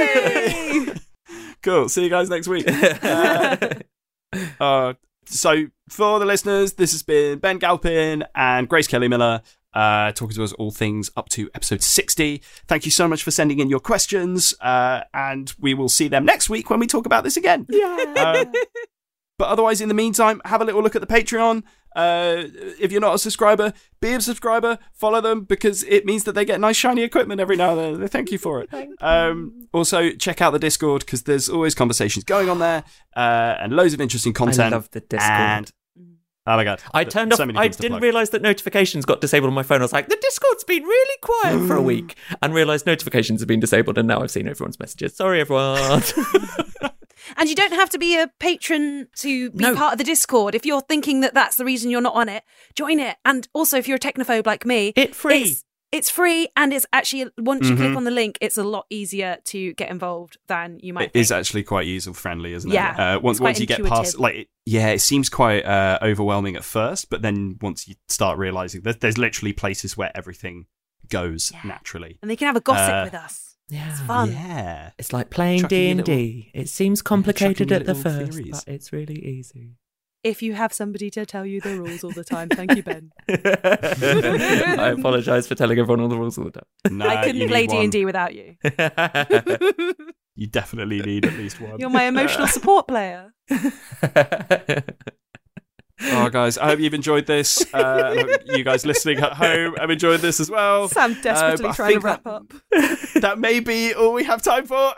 Cool. See you guys next week. Uh, uh, so, for the listeners, this has been Ben Galpin and Grace Kelly Miller uh, talking to us all things up to episode sixty. Thank you so much for sending in your questions, uh, and we will see them next week when we talk about this again. Yeah. Uh, but otherwise, in the meantime, have a little look at the Patreon. Uh, if you're not a subscriber, be a subscriber. Follow them because it means that they get nice shiny equipment every now and then. Thank you for it. Um, also, check out the Discord because there's always conversations going on there uh, and loads of interesting content. I love the Discord. And oh my god, I turned so off. many I things to didn't plug. realise that notifications got disabled on my phone. I was like, the Discord's been really quiet for a week, and realised notifications have been disabled, and now I've seen everyone's messages. Sorry, everyone. And you don't have to be a patron to be No. part of the Discord. If you're thinking that that's the reason you're not on it, join it. And also, if you're a technophobe like me, It's free. It's, it's free, and it's actually once you Mhm. click on the link, it's a lot easier to get involved than you might. It think. is actually quite user friendly, isn't Yeah, it? Uh, once it's quite once you get intuitive. past, like, it- yeah, it seems quite uh, overwhelming at first, but then once you start realizing that there's literally places where everything goes Yeah. naturally. And they can have a gossip Uh, with us. Yeah. It's fun. Yeah. It's like playing Chucking D your and little- D. It seems complicated chucking your at the little first, theories. but it's really easy. If you have somebody to tell you the rules all the time, thank you, Ben. I apologise for telling everyone all the rules all the No, I you couldn't need play D one. and D without you. time. You definitely need at least one. You're my emotional support player. Oh, guys, I hope you've enjoyed this. Uh, I hope you guys listening at home have enjoyed this as well. Sam Uh, desperately but I trying to think wrap that- up. That may be all we have time for.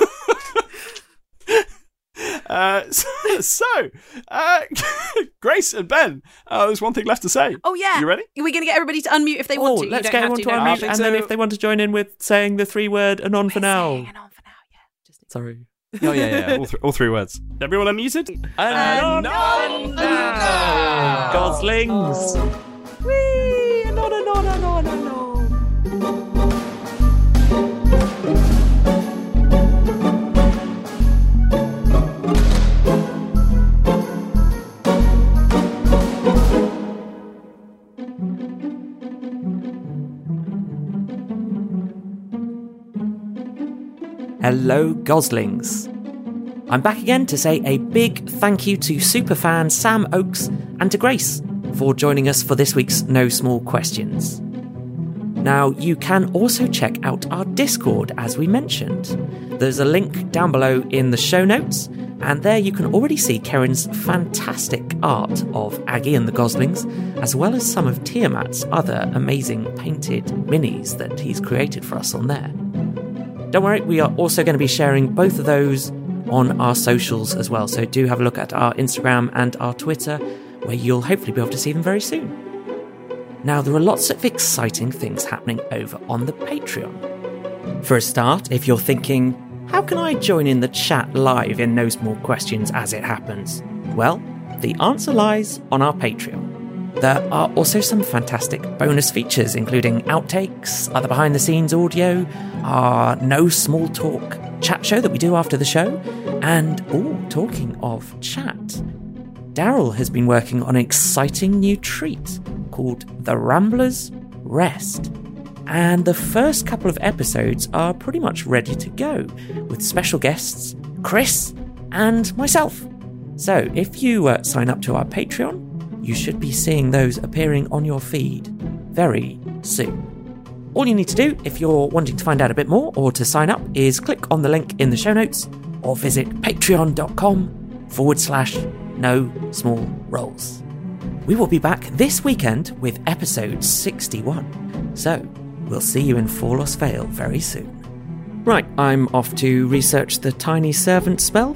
uh, so, so uh, Grace and Ben, uh, there's one thing left to say. Oh yeah. You ready? Are we going to get everybody to unmute if they Oh, want to? You let's don't get have everyone to don't I have unmute, think and then so. if they want to join in with saying the three word anon for now. Hang on for now, yeah. Just Sorry. Oh, yeah, yeah, all, th- all three words. Everyone unmuted? Ananda! Goslings! Whee! No, no, no, no, no, no, no. Hello, Goslings. I'm back again to say a big thank you to superfan Sam Oakes and to Grace for joining us for this week's No Small Questions. Now, you can also check out our Discord, as we mentioned. There's a link down below in the show notes, and there you can already see Kerin's fantastic art of Aggie and the Goslings, as well as some of Tiamat's other amazing painted minis that he's created for us on there. Don't worry, we are also going to be sharing both of those on our socials as well, so do have a look at our Instagram and our Twitter, where you'll hopefully be able to see them very soon. Now, there are lots of exciting things happening over on the Patreon. For a start, if you're thinking, how can I join in the chat live in No Small Questions as it happens? Well, the answer lies on our Patreon. There are also some fantastic bonus features, including outtakes, other behind-the-scenes audio, our No Small Talk chat show that we do after the show, and, oh, talking of chat, Daryl has been working on an exciting new treat called The Ramblers Rest. And the first couple of episodes are pretty much ready to go, with special guests, Chris and myself. So if you uh, sign up to our Patreon, you should be seeing those appearing on your feed very soon. All you need to do, if you're wanting to find out a bit more or to sign up, is click on the link in the show notes or visit patreon.com forward slash no small roles. We will be back this weekend with episode sixty-one. So, we'll see you in Forlos Vale very soon. Right, I'm off to research the tiny servant spell.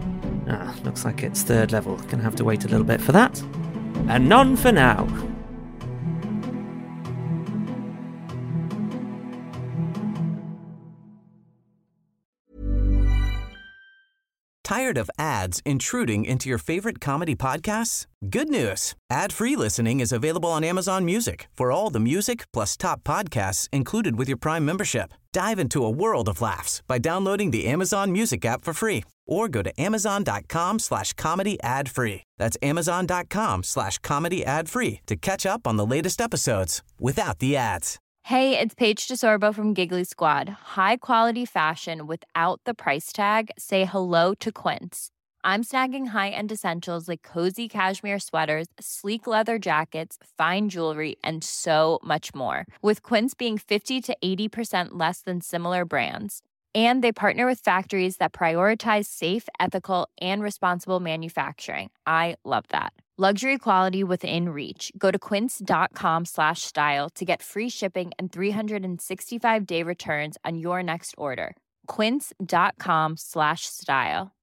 Ah, looks like it's third level. Gonna have to wait a little bit for that. And none for now. Tired of ads intruding into your favorite comedy podcasts? Good news. Ad-free listening is available on Amazon Music for all the music plus top podcasts included with your Prime membership. Dive into a world of laughs by downloading the Amazon Music app for free or go to amazon.com slash comedy ad free. That's amazon.com slash comedy ad free to catch up on the latest episodes without the ads. Hey, it's Paige DeSorbo from Giggly Squad. High quality fashion without the price tag. Say hello to Quince. I'm snagging high-end essentials like cozy cashmere sweaters, sleek leather jackets, fine jewelry, and so much more. With Quince being fifty to eighty percent less than similar brands. And they partner with factories that prioritize safe, ethical, and responsible manufacturing. I love that. Luxury quality within reach. Go to quince.com slash style to get free shipping and three sixty-five day returns on your next order. Quince.com slash style.